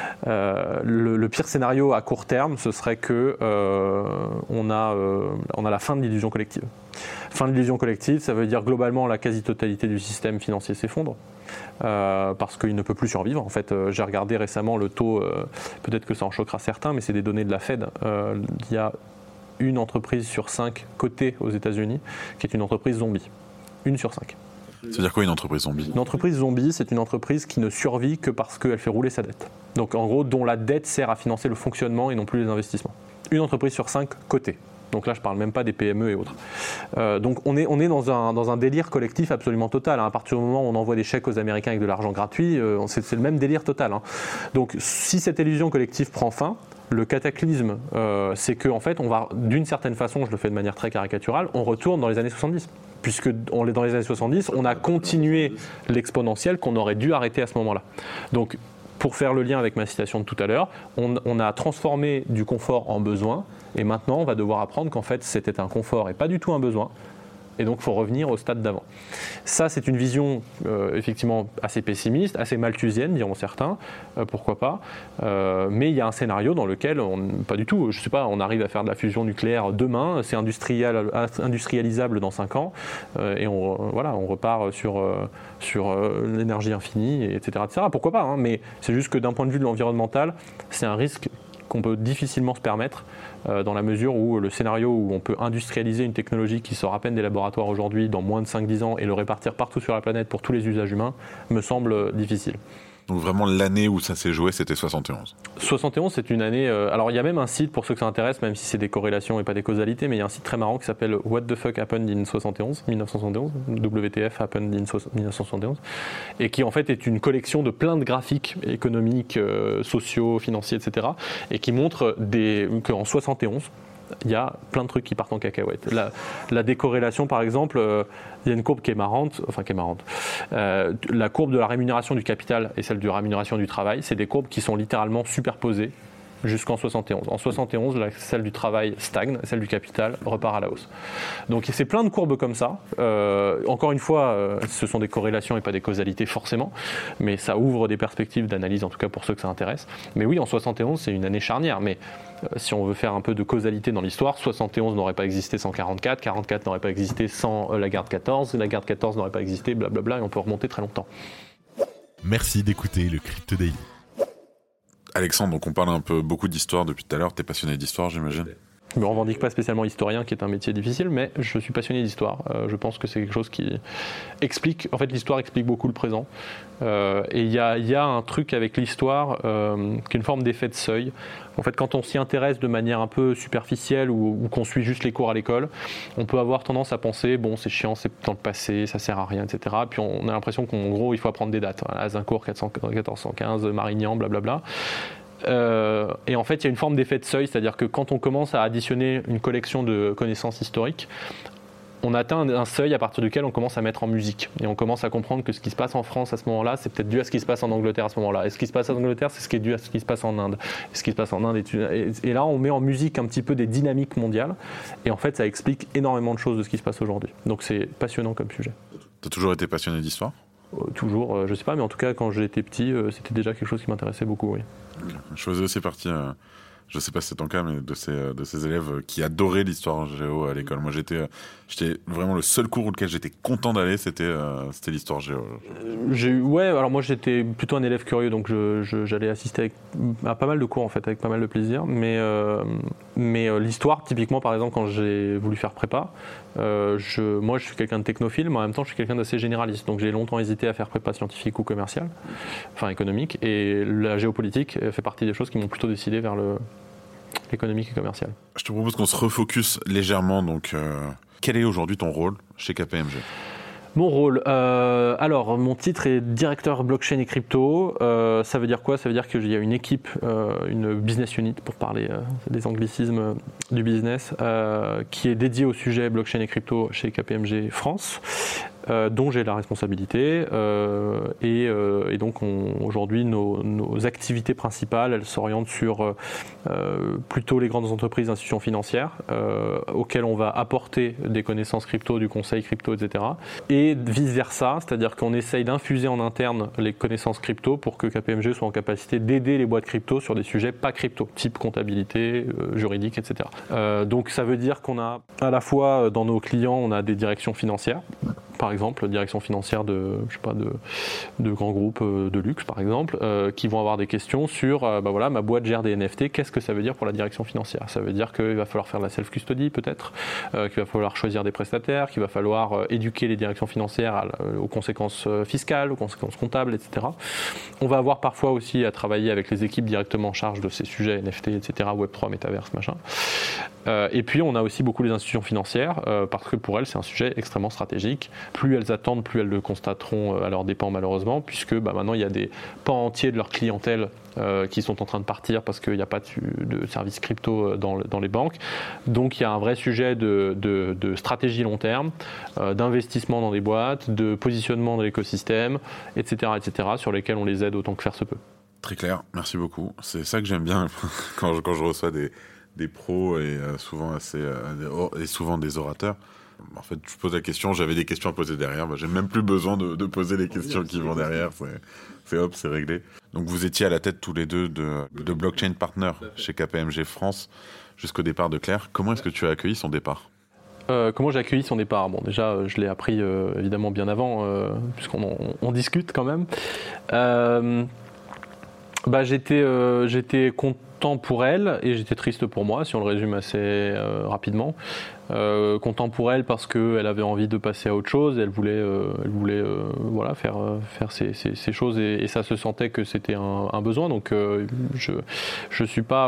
Le pire scénario à court terme, ce serait que on a la fin de l'illusion collective. Fin de l'illusion collective, ça veut dire globalement la quasi-totalité du système financier s'effondre parce qu'il ne peut plus survivre. En fait, j'ai regardé récemment le taux, peut-être que ça en choquera certains, mais c'est des données de la Fed. Il y a une entreprise sur 5 cotée aux États-Unis qui est une entreprise zombie. 1 sur 5. C'est-à-dire quoi une entreprise zombie ? Une entreprise zombie, c'est une entreprise qui ne survit que parce qu'elle fait rouler sa dette. Donc en gros, dont la dette sert à financer le fonctionnement et non plus les investissements. Une entreprise sur 5 cotée. Donc là, je ne parle même pas des PME et autres. Donc on est dans un délire collectif absolument total. À partir du moment où on envoie des chèques aux Américains avec de l'argent gratuit, c'est le même délire total. Donc si cette illusion collective prend fin, le cataclysme, c'est qu'en fait, on va, d'une certaine façon, je le fais de manière très caricaturale, on retourne dans les années 70. Puisque on est dans les années 70, on a continué l'exponentiel qu'on aurait dû arrêter à ce moment-là. Donc, pour faire le lien avec ma citation de tout à l'heure, on a transformé du confort en besoin, et maintenant on va devoir apprendre qu'en fait c'était un confort et pas du tout un besoin, et donc il faut revenir au stade d'avant. Ça, c'est une vision effectivement assez pessimiste, assez malthusienne, diront certains, pourquoi pas, mais il y a un scénario dans lequel, pas du tout, je sais pas, on arrive à faire de la fusion nucléaire demain, c'est industrialisable dans 5 ans, et on repart sur l'énergie infinie, etc., etc. Pourquoi pas, mais c'est juste que d'un point de vue de l'environnemental, c'est un risque qu'on peut difficilement se permettre dans la mesure où le scénario où on peut industrialiser une technologie qui sort à peine des laboratoires aujourd'hui dans moins de 5-10 ans et le répartir partout sur la planète pour tous les usages humains me semble difficile. Donc vraiment l'année où ça s'est joué, c'était 71. 71, c'est une année... alors il y a même un site, pour ceux que ça intéresse, même si c'est des corrélations et pas des causalités, mais il y a un site très marrant qui s'appelle What the fuck happened in 1971, WTF happened in 1971, et qui en fait est une collection de plein de graphiques économiques, sociaux, financiers, etc. et qui montre qu'en 71, il y a plein de trucs qui partent en cacahuète. La décorrélation, par exemple, il y a une courbe qui est marrante. La courbe de la rémunération du capital et celle de la rémunération du travail, c'est des courbes qui sont littéralement superposées jusqu'en 71. En 71, celle du travail stagne, celle du capital repart à la hausse. Donc c'est plein de courbes comme ça. Encore une fois, ce sont des corrélations et pas des causalités forcément, mais ça ouvre des perspectives d'analyse, en tout cas pour ceux que ça intéresse. Mais oui, en 71, c'est une année charnière, mais si on veut faire un peu de causalité dans l'histoire, 71 n'aurait pas existé sans 44, 44 n'aurait pas existé sans la guerre de 14, la guerre de 14 n'aurait pas existé, blablabla, et on peut remonter très longtemps. Merci d'écouter le Crypto Daily. Alexandre, donc on parle beaucoup d'histoire depuis tout à l'heure. T'es passionné d'histoire, j'imagine? Je ne me revendique pas spécialement historien, qui est un métier difficile, mais je suis passionné d'histoire. Je pense que c'est quelque chose qui explique... En fait, l'histoire explique beaucoup le présent. Et il y a un truc avec l'histoire qui est une forme d'effet de seuil. En fait, quand on s'y intéresse de manière un peu superficielle ou qu'on suit juste les cours à l'école, on peut avoir tendance à penser, bon, c'est chiant, c'est dans le passé, ça sert à rien, etc. Puis on a l'impression qu'en gros, il faut apprendre des dates. Azincourt, 1415, Marignan, blablabla. Et en fait, il y a une forme d'effet de seuil, c'est-à-dire que quand on commence à additionner une collection de connaissances historiques, on atteint un seuil à partir duquel on commence à mettre en musique. Et on commence à comprendre que ce qui se passe en France à ce moment-là, c'est peut-être dû à ce qui se passe en Angleterre à ce moment-là. Et ce qui se passe en Angleterre, c'est ce qui est dû à ce qui se passe en Inde. Et ce qui se passe en Inde et là, on met en musique un petit peu des dynamiques mondiales. Et en fait, ça explique énormément de choses de ce qui se passe aujourd'hui. Donc c'est passionnant comme sujet. Tu as toujours été passionné d'histoire? Toujours, je sais pas, mais en tout cas, quand j'étais petit, c'était déjà quelque chose qui m'intéressait beaucoup, oui. Je faisais aussi partie, je sais pas si c'est ton cas, mais de ces élèves qui adoraient l'histoire géo à l'école. Moi, j'étais vraiment le seul cours auquel j'étais content d'aller, c'était l'histoire géo. Ouais, alors moi j'étais plutôt un élève curieux, donc j'allais assister à pas mal de cours en fait, avec pas mal de plaisir. Mais l'histoire, typiquement, par exemple, quand j'ai voulu faire prépa, moi je suis quelqu'un de technophile, mais en même temps je suis quelqu'un d'assez généraliste. Donc j'ai longtemps hésité à faire prépa scientifique ou commerciale, enfin économique, et la géopolitique fait partie des choses qui m'ont plutôt décidé vers l'économique et commercial. Je te propose qu'on se refocus légèrement. Donc, quel est aujourd'hui ton rôle chez KPMG? Mon rôle, alors mon titre est directeur blockchain et crypto. Ça veut dire quoi? Ça veut dire qu'il y a une équipe, une business unit pour parler des anglicismes du business, qui est dédiée au sujet blockchain et crypto chez KPMG France, dont j'ai la responsabilité. Et donc aujourd'hui nos activités principales, elles s'orientent sur plutôt les grandes entreprises, institutions financières, auxquelles on va apporter des connaissances crypto, du conseil crypto, etc. Et vice-versa, c'est-à-dire qu'on essaye d'infuser en interne les connaissances crypto pour que KPMG soit en capacité d'aider les boîtes crypto sur des sujets pas crypto, type comptabilité, juridique, etc. Donc ça veut dire qu'on a à la fois dans nos clients, on a des directions financières, par exemple, direction financière de grands groupes de luxe, par exemple, qui vont avoir des questions sur, ma boîte gère des NFT, qu'est-ce que ça veut dire pour la direction financière? Ça veut dire qu'il va falloir faire de la self-custody, peut-être, qu'il va falloir choisir des prestataires, qu'il va falloir éduquer les directions financières aux conséquences fiscales, aux conséquences comptables, etc. On va avoir parfois aussi à travailler avec les équipes directement en charge de ces sujets NFT, etc., Web3, Metaverse, machin. Et puis, on a aussi beaucoup les institutions financières, parce que pour elles, c'est un sujet extrêmement stratégique. Plus elles attendent, plus elles le constateront à leurs dépens malheureusement, puisque maintenant il y a des pans entiers de leur clientèle qui sont en train de partir parce qu'il n'y a pas de services crypto dans les banques. Donc il y a un vrai sujet de stratégie long terme, d'investissement dans des boîtes, de positionnement dans l'écosystème, etc., sur lesquels on les aide autant que faire se peut. Très clair, merci beaucoup. C'est ça que j'aime bien quand je reçois des pros et souvent des orateurs. En fait, je pose la question, j'avais des questions à poser derrière, j'ai même plus besoin de poser les questions qui vont derrière, c'est réglé. Donc vous étiez à la tête tous les deux de Blockchain Partner chez KPMG France jusqu'au départ de Claire. Comment est-ce que tu as accueilli son départ? Comment j'ai accueilli son départ? Bon, déjà, je l'ai appris évidemment bien avant, puisqu'on discute quand même. J'étais content pour elle et j'étais triste pour moi, si on le résume assez rapidement. Content pour elle parce qu'elle avait envie de passer à autre chose, elle voulait voilà, faire ces choses et ça se sentait que c'était un besoin. Donc je suis pas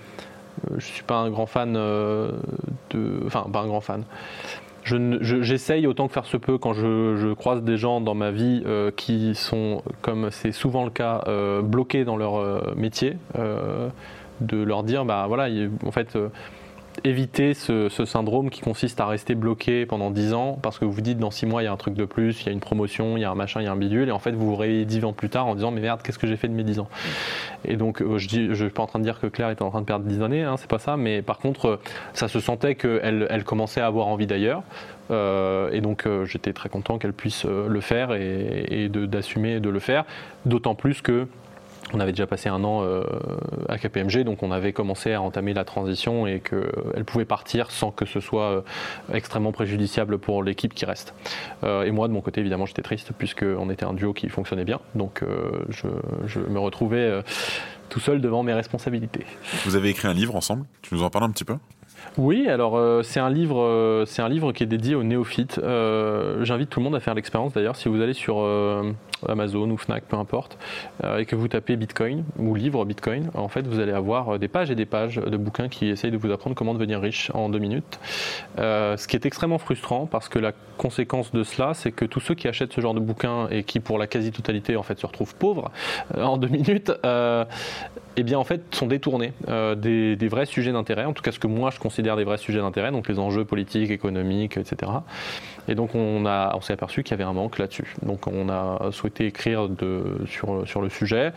un grand fan enfin pas un grand fan. J'essaye autant que faire se peut quand je croise des gens dans ma vie qui sont, comme c'est souvent le cas, bloqués dans leur métier, de leur dire, bah voilà, en fait, éviter ce syndrome qui consiste à rester bloqué pendant 10 ans parce que vous vous dites dans 6 mois il y a un truc de plus, il y a une promotion, il y a un machin, il y a un bidule et en fait vous vous réveillez 10 ans plus tard en disant mais merde, qu'est-ce que j'ai fait de mes 10 ans. Et donc je suis pas en train de dire que Claire était en train de perdre 10 années, hein, c'est pas ça, mais par contre ça se sentait qu'elle commençait à avoir envie d'ailleurs et donc j'étais très content qu'elle puisse le faire et d'assumer de le faire, d'autant plus que on avait déjà passé 1 an à KPMG, donc on avait commencé à entamer la transition et qu'elle pouvait partir sans que ce soit extrêmement préjudiciable pour l'équipe qui reste. Et moi, de mon côté, évidemment, j'étais triste puisqu'on était un duo qui fonctionnait bien, donc je me retrouvais tout seul devant mes responsabilités. Vous avez écrit un livre ensemble, tu nous en parles un petit peu ? Oui, alors c'est un livre qui est dédié aux néophytes. J'invite tout le monde à faire l'expérience d'ailleurs. Si vous allez sur Amazon ou Fnac, peu importe, et que vous tapez Bitcoin ou livre Bitcoin, en fait vous allez avoir des pages et des pages de bouquins qui essayent de vous apprendre comment devenir riche en 2 minutes. Ce qui est extrêmement frustrant parce que la conséquence de cela, c'est que tous ceux qui achètent ce genre de bouquins et qui pour la quasi-totalité en fait se retrouvent pauvres en 2 minutes, eh bien en fait sont détournés des vrais sujets d'intérêt, en tout cas ce que moi je considère des vrais sujets d'intérêt, donc les enjeux politiques, économiques, etc. Et donc on s'est aperçu qu'il y avait un manque là-dessus. Donc on a souhaité écrire sur le sujet.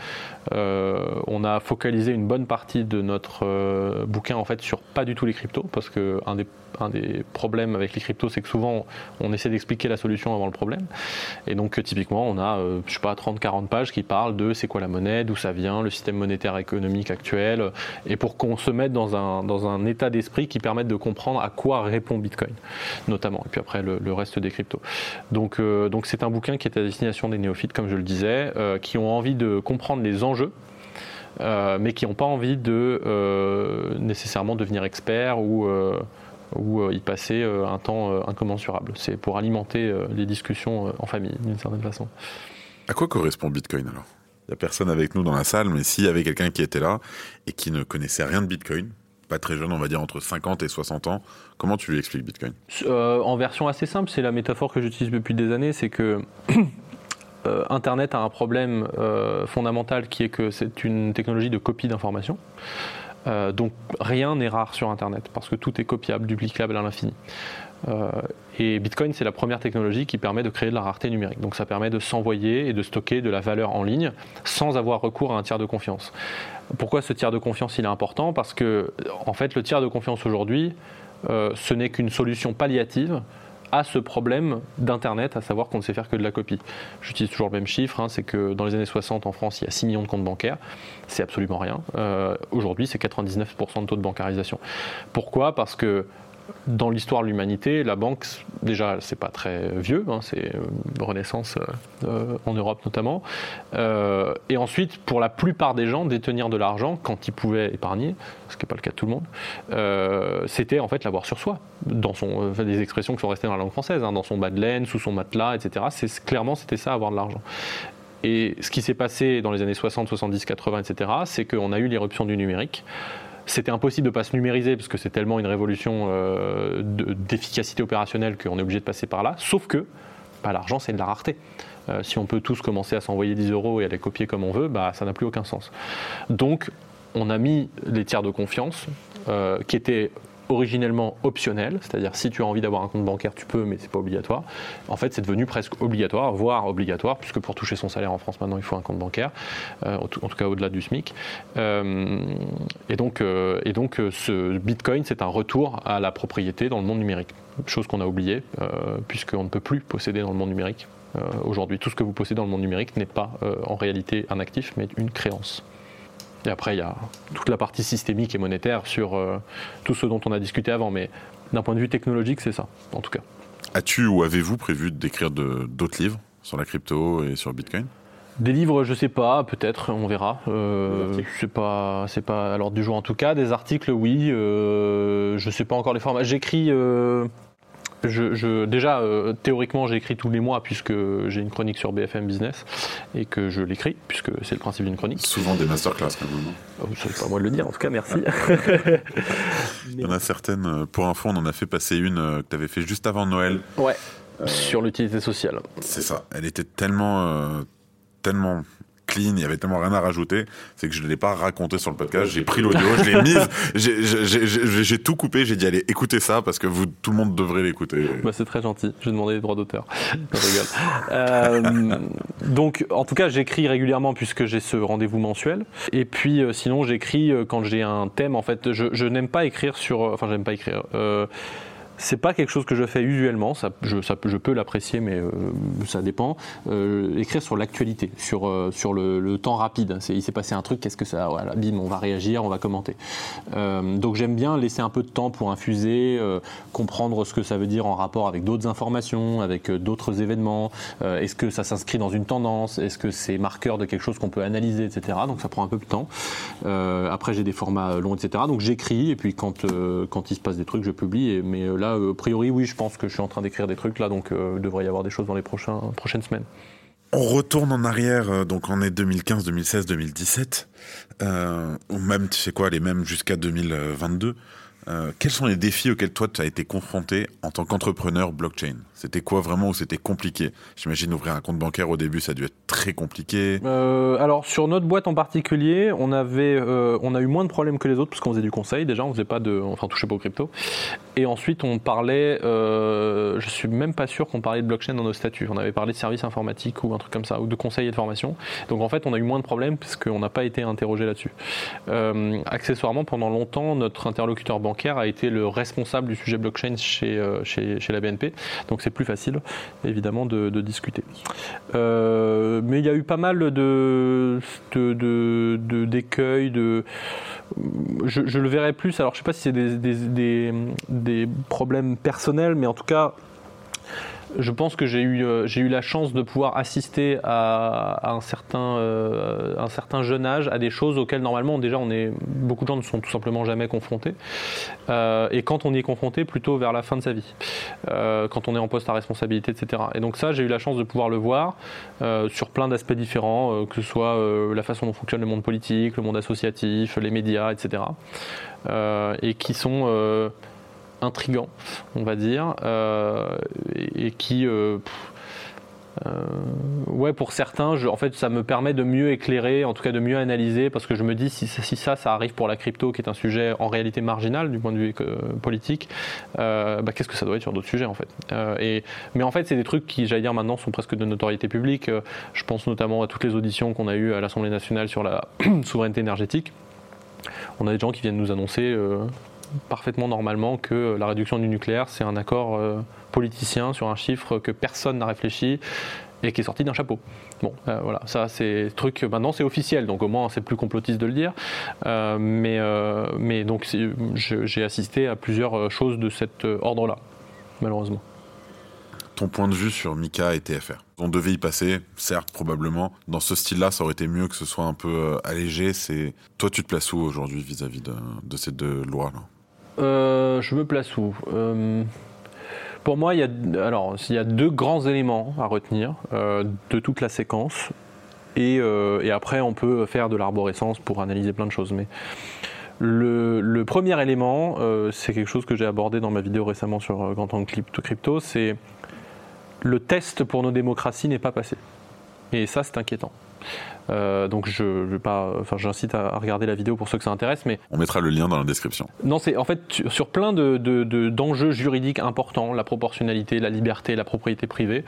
On a focalisé une bonne partie de notre bouquin en fait sur pas du tout les cryptos, parce que un des problèmes avec les cryptos, c'est que souvent on essaie d'expliquer la solution avant le problème. Et donc typiquement on a 30-40 pages qui parlent de c'est quoi la monnaie, d'où ça vient, le système monétaire économique actuel, et pour qu'on se mette dans un état d'esprit qui permette de comprendre à quoi répond Bitcoin notamment, et puis après le reste des cryptos. Donc c'est un bouquin qui est à destination des néophytes, comme je le disais, qui ont envie de comprendre les enjeux, mais qui n'ont pas envie de nécessairement devenir experts ou y passer un temps incommensurable. C'est pour alimenter les discussions en famille, d'une certaine façon. À quoi correspond Bitcoin alors ? Il n'y a personne avec nous dans la salle, mais s'il y avait quelqu'un qui était là et qui ne connaissait rien de Bitcoin, pas très jeune, on va dire entre 50 et 60 ans, comment tu lui expliques Bitcoin ? En version assez simple, c'est la métaphore que j'utilise depuis des années, c'est que Internet a un problème fondamental qui est que c'est une technologie de copie d'informations. Donc rien n'est rare sur Internet parce que tout est copiable, duplicable à l'infini. Et Bitcoin, c'est la première technologie qui permet de créer de la rareté numérique. Donc ça permet de s'envoyer et de stocker de la valeur en ligne sans avoir recours à un tiers de confiance. Pourquoi ce tiers de confiance il est important ? Parce que en fait, le tiers de confiance aujourd'hui, ce n'est qu'une solution palliative à ce problème d'Internet, à savoir qu'on ne sait faire que de la copie. J'utilise toujours le même chiffre, c'est que dans les années 60 en France, il y a 6 millions de comptes bancaires, c'est absolument rien. Aujourd'hui, c'est 99% de taux de bancarisation. Pourquoi ? Parce que dans l'histoire de l'humanité, la banque, déjà, c'est pas très vieux, c'est Renaissance en Europe notamment. Et ensuite, pour la plupart des gens, détenir de l'argent quand ils pouvaient épargner, ce qui n'est pas le cas de tout le monde, c'était en fait l'avoir sur soi. Des expressions qui sont restées dans la langue française, dans son bas de laine, sous son matelas, etc. Clairement, c'était ça, avoir de l'argent. Et ce qui s'est passé dans les années 60, 70, 80, etc., c'est qu'on a eu l'éruption du numérique. C'était impossible de ne pas se numériser parce que c'est tellement une révolution d'efficacité opérationnelle qu'on est obligé de passer par là. Sauf que l'argent, c'est de la rareté. Si on peut tous commencer à s'envoyer 10 € et à les copier comme on veut, ça n'a plus aucun sens. Donc, on a mis les tiers de confiance qui étaient originellement optionnel, c'est-à-dire si tu as envie d'avoir un compte bancaire, tu peux, mais c'est pas obligatoire. En fait, c'est devenu presque obligatoire, voire obligatoire, puisque pour toucher son salaire en France maintenant, il faut un compte bancaire, en tout cas au-delà du SMIC. Et donc, ce Bitcoin, c'est un retour à la propriété dans le monde numérique, chose qu'on a oubliée, puisqu'on ne peut plus posséder dans le monde numérique. Aujourd'hui, tout ce que vous possédez dans le monde numérique n'est pas en réalité un actif, mais une créance. Et après, il y a toute la partie systémique et monétaire sur tout ce dont on a discuté avant. Mais d'un point de vue technologique, c'est ça, en tout cas. As-tu ou avez-vous prévu d'écrire d'autres livres sur la crypto et sur Bitcoin ? Des livres, je sais pas, peut-être, on verra. C'est pas à l'ordre du jour en tout cas. Des articles, oui. Je sais pas encore les formats. J'écris. Déjà, théoriquement, j'écris tous les mois puisque j'ai une chronique sur BFM Business et que je l'écris puisque c'est le principe d'une chronique. Souvent des masterclass quand même. C'est pas à moi de le dire, en tout cas, merci. Il y en a certaines, pour info, on en a fait passer une que tu avais fait juste avant Noël. Ouais, sur l'utilité sociale. C'est ça, elle était tellement clean, il y avait tellement rien à rajouter, c'est que je ne l'ai pas raconté sur le podcast, j'ai pris l'audio, je l'ai mise, j'ai tout coupé, j'ai dit allez écoutez ça parce que tout le monde devrait l'écouter. Bah, c'est très gentil, j'ai demandé les droits d'auteur. Je rigole. Donc en tout cas j'écris régulièrement puisque j'ai ce rendez-vous mensuel et puis sinon j'écris quand j'ai un thème en fait, je n'aime pas écrire j'aime pas écrire. C'est pas quelque chose que je fais usuellement, je peux l'apprécier, mais ça dépend. Écrire sur l'actualité, sur le temps rapide. Il s'est passé un truc, qu'est-ce que ça... Voilà, bim, on va réagir, on va commenter. Donc j'aime bien laisser un peu de temps pour infuser, comprendre ce que ça veut dire en rapport avec d'autres informations, avec d'autres événements. Est-ce que ça s'inscrit dans une tendance? Est-ce que c'est marqueur de quelque chose qu'on peut analyser, etc. Donc ça prend un peu de temps. Après j'ai des formats longs, etc. Donc j'écris, et puis quand il se passe des trucs, je publie. Mais là, a priori, oui, je pense que je suis en train d'écrire des trucs là, donc il devrait y avoir des choses dans les prochaines semaines. On retourne en arrière, donc on est 2015, 2016, 2017, ou même, tu sais quoi, les mêmes jusqu'à 2022. Quels sont les défis auxquels toi tu as été confronté en tant qu'entrepreneur blockchain? C'était quoi vraiment où c'était compliqué? J'imagine ouvrir un compte bancaire au début ça a dû être très compliqué. Alors sur notre boîte en particulier, on a eu moins de problèmes que les autres parce qu'on faisait du conseil déjà, on touchait pas aux crypto. Et ensuite on parlait, je suis même pas sûr qu'on parlait de blockchain dans nos statuts. On avait parlé de services informatiques ou un truc comme ça, ou de conseil et de formation. Donc en fait on a eu moins de problèmes parce qu'on n'a pas été interrogé là-dessus. Accessoirement pendant longtemps notre interlocuteur bancaire a été le responsable du sujet blockchain chez la BNP, donc c'est plus facile évidemment de discuter. Mais il y a eu pas mal d'écueils, je le verrais plus, alors je sais pas si c'est des problèmes personnels, mais en tout cas je pense que j'ai eu la chance de pouvoir assister à un certain jeune âge à des choses auxquelles normalement déjà beaucoup de gens ne sont tout simplement jamais confrontés, et quand on y est confronté plutôt vers la fin de sa vie, quand on est en poste à responsabilité, etc. Et donc ça j'ai eu la chance de pouvoir le voir sur plein d'aspects différents, que ce soit la façon dont fonctionne le monde politique, le monde associatif, les médias, etc. Et qui sont intrigant, on va dire, et qui, pour certains, en fait, ça me permet de mieux éclairer, en tout cas de mieux analyser, parce que je me dis si ça arrive pour la crypto, qui est un sujet en réalité marginal du point de vue politique, qu'est-ce que ça doit être sur d'autres sujets en fait. Mais en fait, c'est des trucs qui, j'allais dire maintenant, sont presque de notoriété publique. Je pense notamment à toutes les auditions qu'on a eues à l'Assemblée nationale sur la souveraineté énergétique. On a des gens qui viennent nous annoncer parfaitement normalement que la réduction du nucléaire c'est un accord politicien sur un chiffre que personne n'a réfléchi et qui est sorti d'un chapeau. Bon, voilà, ça c'est truc, maintenant c'est officiel, donc au moins c'est plus complotiste de le dire, mais donc j'ai assisté à plusieurs choses de cet ordre-là, malheureusement. Ton point de vue sur Mika et TFR? On devait y passer, certes, probablement. Dans ce style-là, ça aurait été mieux que ce soit un peu allégé. Toi, tu te places où aujourd'hui vis-à-vis de ces deux lois-là? Je me place où? Pour moi, il y a deux grands éléments à retenir de toute la séquence. Et après, on peut faire de l'arborescence pour analyser plein de choses. Mais le premier élément, c'est quelque chose que j'ai abordé dans ma vidéo récemment sur Grand Angle Crypto, c'est le test pour nos démocraties n'est pas passé. Et ça, c'est inquiétant. Donc j'incite à regarder la vidéo pour ceux que ça intéresse, mais on mettra le lien dans la description. Non, c'est en fait sur plein d'enjeux juridiques importants, la proportionnalité, la liberté, la propriété privée.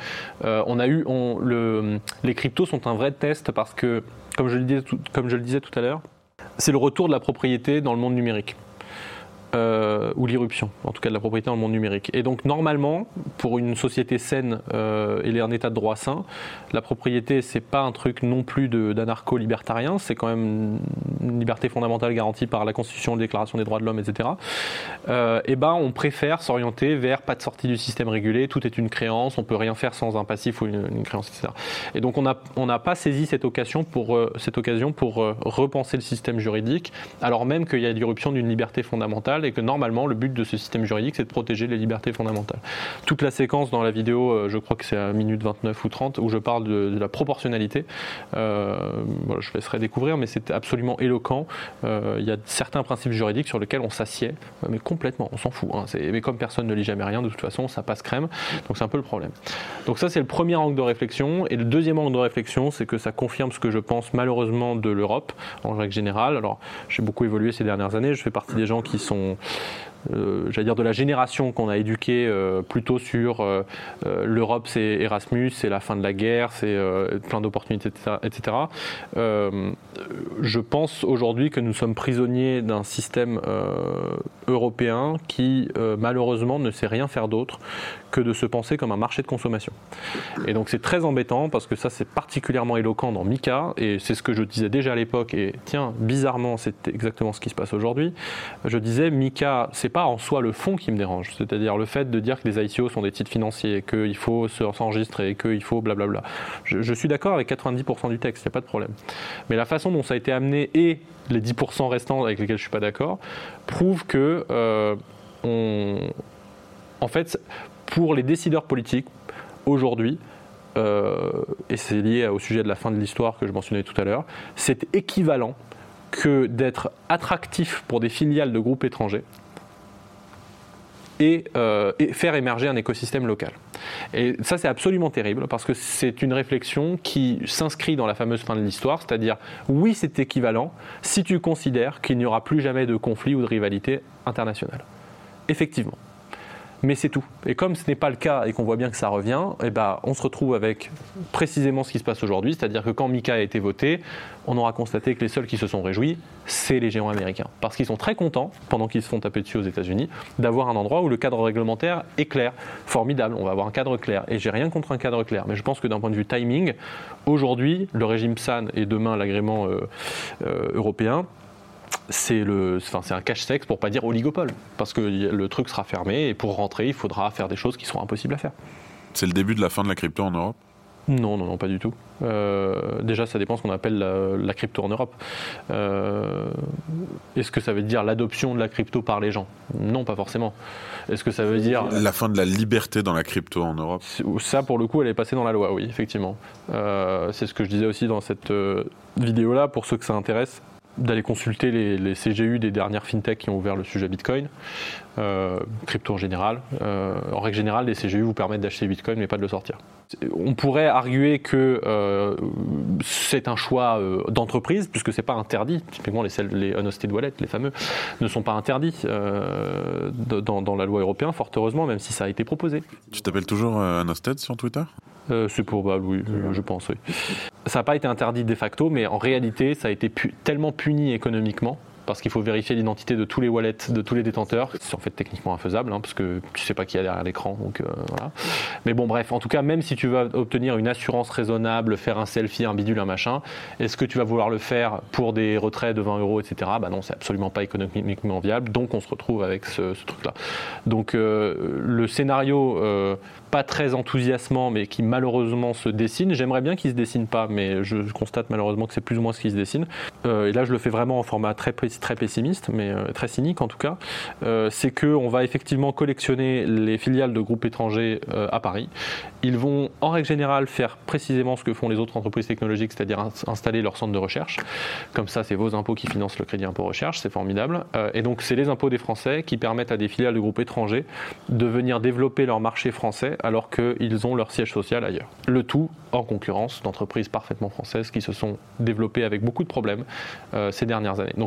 Les cryptos sont un vrai test parce que, comme je le disais tout à l'heure, c'est le retour de la propriété dans le monde numérique. ou l'irruption, en tout cas de la propriété dans le monde numérique. Et donc normalement, pour une société saine et un état de droit sain, la propriété c'est pas un truc non plus d'anarcho-libertarien, c'est quand même une liberté fondamentale garantie par la Constitution, la Déclaration des droits de l'homme, etc. Et ben on préfère s'orienter vers pas de sortie du système régulé, tout est une créance, on peut rien faire sans un passif ou une créance, etc. Et donc on n'a pas saisi cette occasion pour repenser le système juridique, alors même qu'il y a l'irruption d'une liberté fondamentale et que normalement le but de ce système juridique c'est de protéger les libertés fondamentales. Toute la séquence dans la vidéo, je crois que c'est à minute 29 ou 30, où je parle de la proportionnalité, voilà, je laisserai découvrir, mais c'est absolument éloquent. Il y a certains principes juridiques sur lesquels on s'assied, mais complètement, on s'en fout. Hein. Mais comme personne ne lit jamais rien, de toute façon, ça passe crème, donc c'est un peu le problème. Donc ça, c'est le premier angle de réflexion. Et le deuxième angle de réflexion, c'est que ça confirme ce que je pense malheureusement de l'Europe, en règle générale. Alors, j'ai beaucoup évolué ces dernières années, je fais partie des gens qui sont... j'allais dire de la génération qu'on a éduquée plutôt sur l'Europe c'est Erasmus, c'est la fin de la guerre, c'est plein d'opportunités, etc. Je pense aujourd'hui que nous sommes prisonniers d'un système européen qui malheureusement ne sait rien faire d'autre que de se penser comme un marché de consommation. Et donc c'est très embêtant parce que ça c'est particulièrement éloquent dans Mika, et c'est ce que je disais déjà à l'époque, et tiens, bizarrement c'est exactement ce qui se passe aujourd'hui. Je disais Mika, c'est pas en soi le fond qui me dérange, c'est-à-dire le fait de dire que les ICO sont des titres financiers, qu'il faut s'enregistrer, qu'il faut blablabla. Je suis d'accord avec 90% du texte, il n'y a pas de problème. Mais la façon dont ça a été amené et les 10% restants avec lesquels je ne suis pas d'accord prouvent que en fait, pour les décideurs politiques, aujourd'hui, et c'est lié au sujet de la fin de l'histoire que je mentionnais tout à l'heure, c'est équivalent que d'être attractif pour des filiales de groupes étrangers et faire émerger un écosystème local. Et ça, c'est absolument terrible parce que c'est une réflexion qui s'inscrit dans la fameuse fin de l'histoire, c'est-à-dire, oui, c'est équivalent si tu considères qu'il n'y aura plus jamais de conflit ou de rivalité internationale. Effectivement. Mais c'est tout. Et comme ce n'est pas le cas et qu'on voit bien que ça revient, eh ben, on se retrouve avec précisément ce qui se passe aujourd'hui, c'est-à-dire que quand Mika a été voté, on aura constaté que les seuls qui se sont réjouis, c'est les géants américains. Parce qu'ils sont très contents, pendant qu'ils se font taper dessus aux États-Unis, d'avoir un endroit où le cadre réglementaire est clair. Formidable, on va avoir un cadre clair. Et j'ai rien contre un cadre clair, mais je pense que d'un point de vue timing, aujourd'hui, le régime PSAN et demain l'agrément européen, c'est un cache-sexe pour pas dire oligopole, parce que le truc sera fermé et pour rentrer il faudra faire des choses qui seront impossibles à faire. C'est le début de la fin de la crypto en Europe ? Non, pas du tout. Déjà, ça dépend de ce qu'on appelle la crypto en Europe. Est-ce que ça veut dire l'adoption de la crypto par les gens ? Non, pas forcément. Est-ce que ça veut dire... La fin de la liberté dans la crypto en Europe ? Ça, pour le coup, elle est passée dans la loi, oui, effectivement. C'est ce que je disais aussi dans cette vidéo-là, pour ceux que ça intéresse, d'aller consulter les CGU des dernières fintechs qui ont ouvert le sujet Bitcoin, crypto en général. En règle générale, les CGU vous permettent d'acheter Bitcoin mais pas de le sortir. On pourrait arguer que c'est un choix d'entreprise puisque c'est pas interdit. Typiquement les unhosted wallets, les fameux, ne sont pas interdits dans la loi européenne, fort heureusement, même si ça a été proposé. Tu t'appelles toujours unhosted sur Twitter ? C'est probable, oui, je pense, oui. Ça n'a pas été interdit de facto, mais en réalité, ça a été tellement puni économiquement, parce qu'il faut vérifier l'identité de tous les wallets, de tous les détenteurs. C'est en fait techniquement infaisable, parce que tu ne sais pas qui est derrière l'écran. Donc, voilà. Mais bon, bref, en tout cas, même si tu vas obtenir une assurance raisonnable, faire un selfie, un bidule, un machin, est-ce que tu vas vouloir le faire pour des retraits de 20 €, etc. Bah non, c'est absolument pas économiquement viable, donc on se retrouve avec ce truc-là. Donc le scénario... pas très enthousiasmant, mais qui malheureusement se dessine. J'aimerais bien qu'il ne se dessine pas, mais je constate malheureusement que c'est plus ou moins ce qui se dessine. Et là, je le fais vraiment en format très pessimiste, mais très cynique en tout cas. C'est qu'on va effectivement collectionner les filiales de groupes étrangers à Paris. Ils vont, en règle générale, faire précisément ce que font les autres entreprises technologiques, c'est-à-dire installer leur centre de recherche. Comme ça, c'est vos impôts qui financent le crédit impôt recherche, c'est formidable. Et donc, c'est les impôts des Français qui permettent à des filiales de groupes étrangers de venir développer leur marché français alors qu'ils ont leur siège social ailleurs. Le tout en concurrence d'entreprises parfaitement françaises qui se sont développées avec beaucoup de problèmes ces dernières années. Donc on a eu le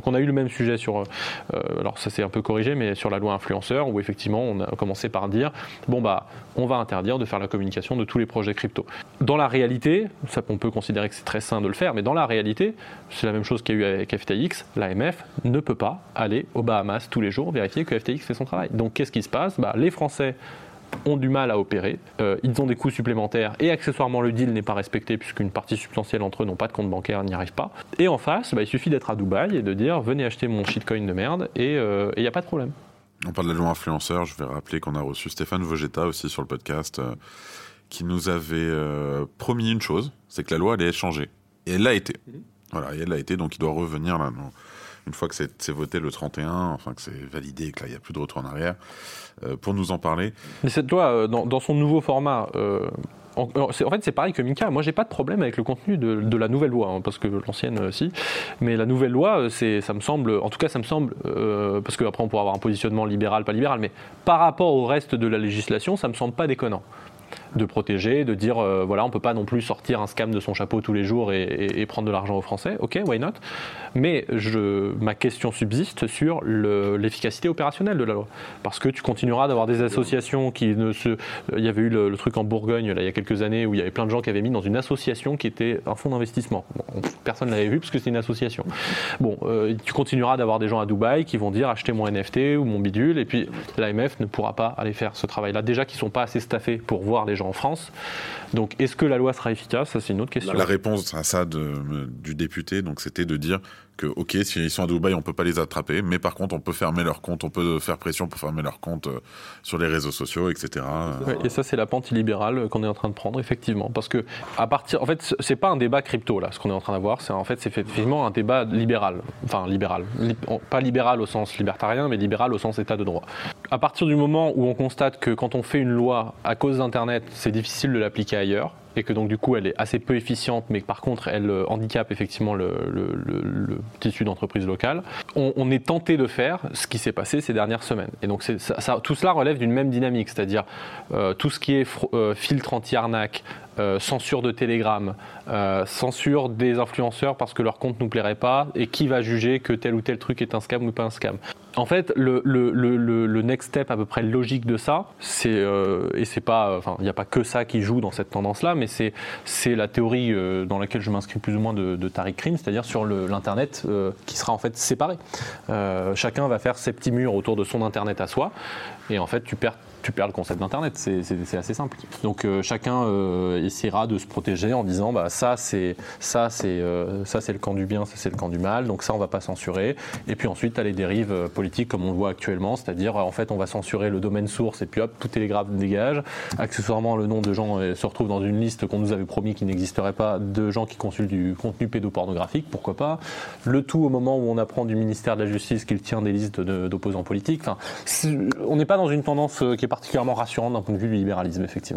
même sujet sur, alors ça c'est un peu corrigé, mais sur la loi influenceur, où effectivement on a commencé par dire, on va interdire de faire la communication de tous les projets crypto. Dans la réalité, ça on peut considérer que c'est très sain de le faire, mais dans la réalité, c'est la même chose qu'il y a eu avec FTX, l'AMF ne peut pas aller aux Bahamas tous les jours vérifier que FTX fait son travail. Donc qu'est-ce qui se passe ? Les Français ont du mal à opérer, ils ont des coûts supplémentaires et accessoirement le deal n'est pas respecté puisqu'une partie substantielle d'entre eux n'ont pas de compte bancaire, n'y arrivent pas. Et en face, il suffit d'être à Dubaï et de dire venez acheter mon shitcoin de merde et il n'y a pas de problème. On parle de la loi influenceur, je vais rappeler qu'on a reçu Stéphane Vogetta aussi sur le podcast qui nous avait promis une chose, c'est que la loi allait changer. Et elle l'a été. Voilà, et elle l'a été, donc il doit revenir là. Une fois que c'est voté le 31, enfin que c'est validé, que là il n'y a plus de retour en arrière, pour nous en parler. Mais cette loi, dans son nouveau format, en fait c'est pareil que Mika, moi j'ai pas de problème avec le contenu de la nouvelle loi, parce que l'ancienne si, mais la nouvelle loi, ça me semble, parce qu'après on pourra avoir un positionnement libéral, pas libéral, mais par rapport au reste de la législation, ça me semble pas déconnant. De protéger, de dire on peut pas non plus sortir un scam de son chapeau tous les jours et prendre de l'argent aux Français, ok, why not, mais ma question subsiste sur l'efficacité opérationnelle de la loi, parce que tu continueras d'avoir des associations qui il y avait eu le truc en Bourgogne là, il y a quelques années où il y avait plein de gens qui avaient mis dans une association qui était un fonds d'investissement, personne ne l'avait vu parce que c'était une association, tu continueras d'avoir des gens à Dubaï qui vont dire achetez mon NFT ou mon bidule, et puis l'AMF ne pourra pas aller faire ce travail là, déjà qu'ils sont pas assez staffés pour voir les gens en France. Donc, est-ce que la loi sera efficace ? Ça, c'est une autre question. La réponse à ça du député, donc, c'était de dire que, ok, s'ils sont à Dubaï, on peut pas les attraper, mais par contre, on peut fermer leur compte, on peut faire pression pour fermer leur compte sur les réseaux sociaux, etc. Ouais, et ça, c'est la pente illibérale qu'on est en train de prendre, effectivement, parce que en fait, c'est pas un débat crypto là, ce qu'on est en train d'avoir, c'est effectivement un débat libéral, pas libéral au sens libertarien, mais libéral au sens état de droit. À partir du moment où on constate que quand on fait une loi à cause d'Internet, c'est difficile de l'appliquer ailleurs, et que donc du coup elle est assez peu efficiente, mais par contre elle handicape effectivement le tissu d'entreprise locale, on est tenté de faire ce qui s'est passé ces dernières semaines. Et donc tout cela relève d'une même dynamique, c'est-à-dire tout ce qui est filtre anti-arnaque, censure de Telegram, censure des influenceurs parce que leur compte nous plairait pas, et qui va juger que tel ou tel truc est un scam ou pas un scam. En fait, le next step à peu près logique de ça, et c'est pas, il n'y a pas que ça qui joue dans cette tendance-là, mais c'est la théorie dans laquelle je m'inscris plus ou moins de Tariq Krim, c'est-à-dire sur l'internet qui sera en fait séparé. Chacun va faire ses petits murs autour de son internet à soi, et en fait tu perds le concept d'internet, c'est assez simple. Donc chacun essaiera de se protéger en disant ça c'est le camp du bien, ça c'est le camp du mal, donc ça on va pas censurer. Et puis ensuite tu as les dérives politiques comme on le voit actuellement, c'est-à-dire en fait on va censurer le domaine source et puis hop, tout Telegram dégage. Accessoirement le nom de gens se retrouve dans une liste qu'on nous avait promis qui n'existerait pas, de gens qui consultent du contenu pédopornographique, pourquoi pas. Le tout au moment où on apprend du ministère de la Justice qu'il tient des listes d'opposants politiques. Enfin, on n'est pas dans une tendance qui est particulièrement rassurante d'un point de vue du libéralisme, effectivement.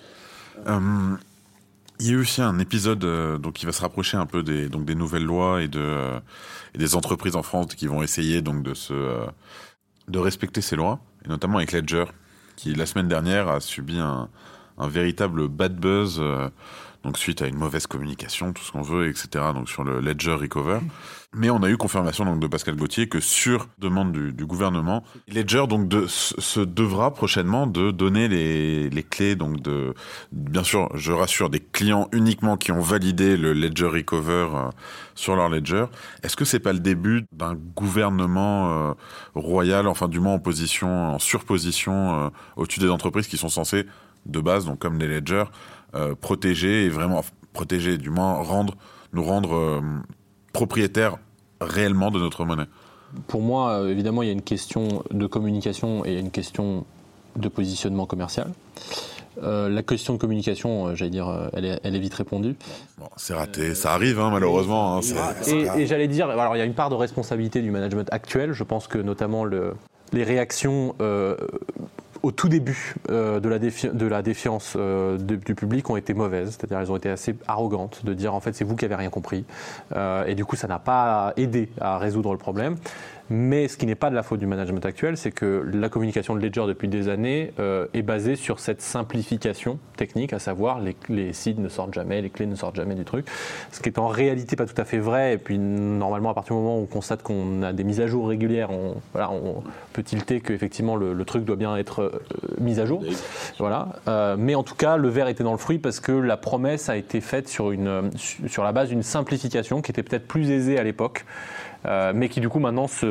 Il y a eu aussi un épisode qui va se rapprocher un peu des nouvelles lois et des entreprises en France qui vont essayer donc de respecter ces lois, et notamment avec Ledger, qui la semaine dernière a subi un véritable bad buzz, donc suite à une mauvaise communication, tout ce qu'on veut, etc. Donc sur le Ledger Recover. Mais on a eu confirmation donc de Pascal Gauthier que sur demande du gouvernement, Ledger donc se devra prochainement de donner les clés donc bien sûr, je rassure, des clients uniquement qui ont validé le Ledger Recover sur leur Ledger. Est-ce que c'est pas le début d'un gouvernement royal, enfin du moins en surposition au-dessus des entreprises qui sont censées de base, donc comme les Ledger, protéger et vraiment protéger, du moins nous rendre propriétaires réellement de notre monnaie? Pour moi, évidemment, il y a une question de communication et une question de positionnement commercial. La question de communication, j'allais dire, elle est vite répondue. Bon, c'est raté, ça arrive malheureusement. Et j'allais dire, alors il y a une part de responsabilité du management actuel. Je pense que notamment les réactions au tout début de la défiance du public ont été mauvaises, c'est-à-dire elles ont été assez arrogantes de dire en fait c'est vous qui avez rien compris, et du coup ça n'a pas aidé à résoudre le problème. Mais ce qui n'est pas de la faute du management actuel, c'est que la communication de Ledger depuis des années est basée sur cette simplification technique, à savoir les seeds ne sortent jamais, les clés ne sortent jamais du truc, ce qui est en réalité pas tout à fait vrai. Et puis normalement, à partir du moment où on constate qu'on a des mises à jour régulières, on peut tilter qu'effectivement le truc doit bien être mis à jour. Voilà. Mais en tout cas, le verre était dans le fruit parce que la promesse a été faite sur la base d'une simplification qui était peut-être plus aisée à l'époque. Mais qui du coup maintenant c'est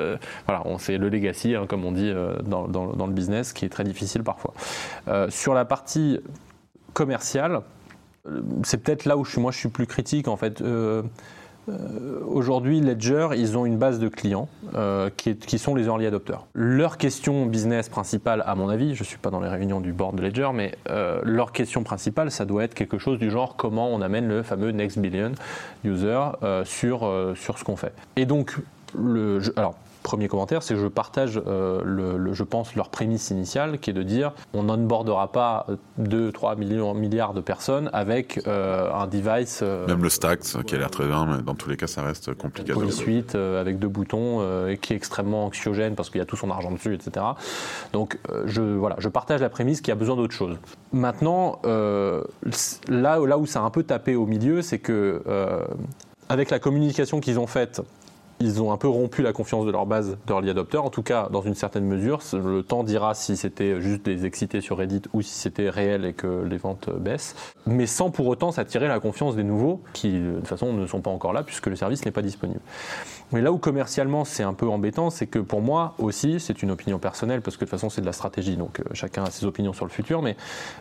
le legacy, comme on dit dans le business, qui est très difficile parfois. Sur la partie commerciale, c'est peut-être là où je suis plus critique en fait. Aujourd'hui, Ledger, ils ont une base de clients qui sont les early adopters. Leur question business principale, à mon avis, je ne suis pas dans les réunions du board de Ledger, mais leur question principale, ça doit être quelque chose du genre comment on amène le fameux next billion user sur ce qu'on fait. Et donc, premier commentaire, c'est que je partage, je pense, leur prémisse initiale, qui est de dire on n'onboardera pas 2-3 milliards de personnes avec un device. Même le Stax, qui a l'air très bien, mais dans tous les cas, ça reste compliqué. Une suite avec 2 boutons, et qui est extrêmment anxiogène parce qu'il y a tout son argent dessus, etc. Donc, je partage la prémisse qu'il y a besoin d'autre chose. Maintenant, là où ça a un peu tapé au milieu, c'est que avec la communication qu'ils ont faite, ils ont un peu rompu la confiance de leur base d'early adopters, en tout cas dans une certaine mesure. Le temps dira si c'était juste des excités sur Reddit ou si c'était réel et que les ventes baissent, mais sans pour autant s'attirer la confiance des nouveaux qui de toute façon ne sont pas encore là puisque le service n'est pas disponible. Mais là où commercialement c'est un peu embêtant, c'est que pour moi aussi, c'est une opinion personnelle parce que de toute façon c'est de la stratégie, donc chacun a ses opinions sur le futur, mais